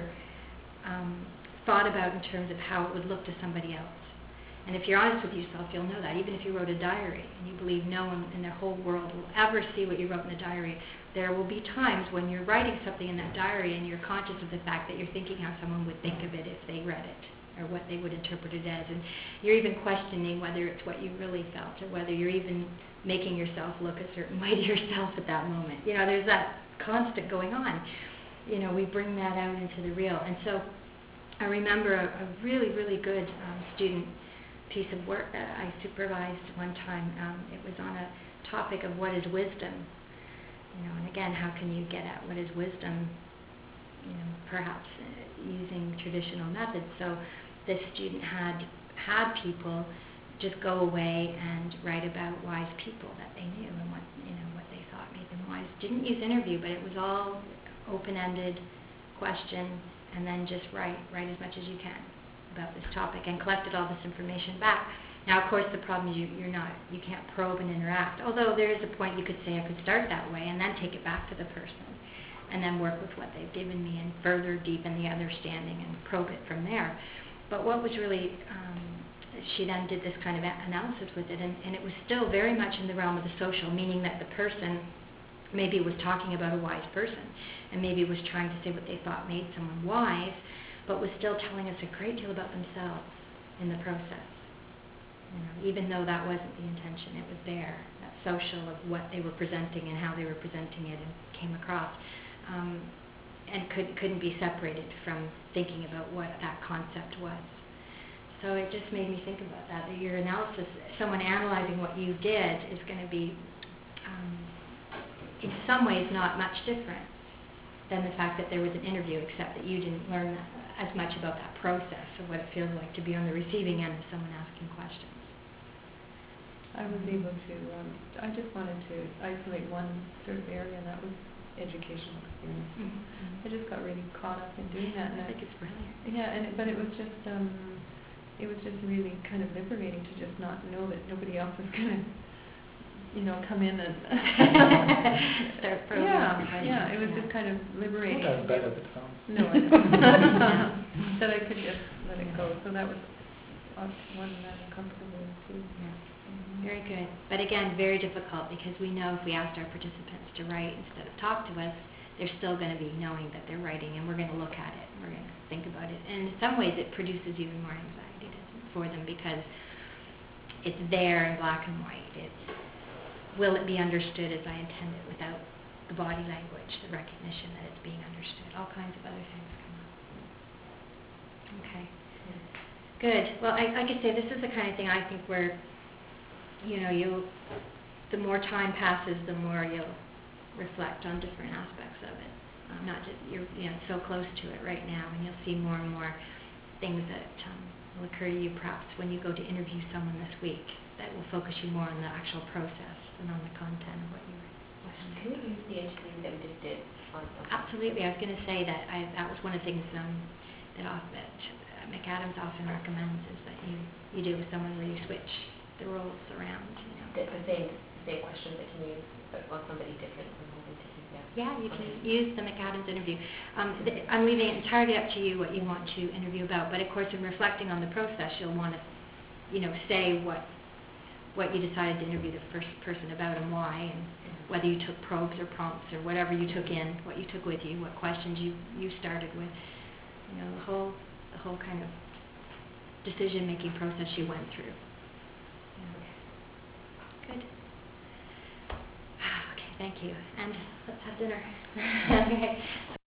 thought about in terms of how it would look to somebody else. And if you're honest with yourself, you'll know that. Even if you wrote a diary and you believe no one in the whole world will ever see what you wrote in the diary, there will be times when you're writing something in that diary and you're conscious of the fact that you're thinking how someone would think of it if they read it, or what they would interpret it as. And you're even questioning whether it's what you really felt, or whether you're even making yourself look a certain way to yourself at that moment. There's that constant going on. We bring that out into the real. And so I remember a really, really good student piece of work that I supervised one time. It was on a topic of what is wisdom. And again, how can you get at what is wisdom, perhaps using traditional methods. So this student had people just go away and write about wise people that they knew and what they thought made them wise. Didn't use interview, but it was all open-ended question, and then just write as much as you can about this topic, and collected all this information back. Now, of course, the problem is you can't probe and interact. Although there is a point you could say I could start that way and then take it back to the person, and then work with what they've given me and further deepen the understanding and probe it from there. But what was really, she then did this kind of analysis with it, and it was still very much in the realm of the social, meaning that the person maybe was talking about a wise person, and maybe was trying to say what they thought made someone wise, but was still telling us a great deal about themselves in the process. Even though that wasn't the intention, it was there, that social of what they were presenting and how they were presenting it, and came across, and couldn't be separated from thinking about what that concept was. So it just made me think about that your analysis, someone analyzing what you did, is going to be, in some ways, not much different than the fact that there was an interview, except that you didn't learn as much about that process, or what it feels like to be on the receiving end of someone asking questions. I was able to, I just wanted to isolate one sort of area, and that was educational experience. Mm-hmm. I just got really caught up in doing that. And I think it's brilliant. Yeah, but it was just really kind of liberating to just not know that nobody else was going to, come in and start probing. Yeah, it was just kind of liberating. Not as bad as it sounds. No, I know. That I could just let it go. So that was one that I'm comfortable with too. Yeah. Very good. But again, very difficult, because we know if we asked our participants to write instead of talk to us, they're still going to be knowing that they're writing, and we're going to look at it, and we're going to think about it. And in some ways it produces even more anxiety for them, because it's there in black and white. Will it be understood as I intend it, without the body language, the recognition that it's being understood? All kinds of other things come up. Okay. Good. Well, like I say, this is the kind of thing I think where, the more time passes, the more you'll reflect on different aspects of it. Not just you're so close to it right now, and you'll see more and more things that will occur to you perhaps when you go to interview someone this week, that will focus you more on the actual process and on the content of what you were listening to. Can we use the interview that we just did on something? Absolutely. I was going to say that that was one of the things that McAdams often recommends, is that you do with someone where you switch the roles around. The same questions that can use, but on somebody different from what we did. Yeah, you can use the McAdams interview. I'm leaving it entirely up to you what you want to interview about, but of course in reflecting on the process, you'll want to, say what you decided to interview the first person about and why, and whether you took probes or prompts or whatever you took in, what you took with you, what questions you started with, the whole kind of decision-making process you went through. Good. Okay, thank you. And let's have dinner. Okay.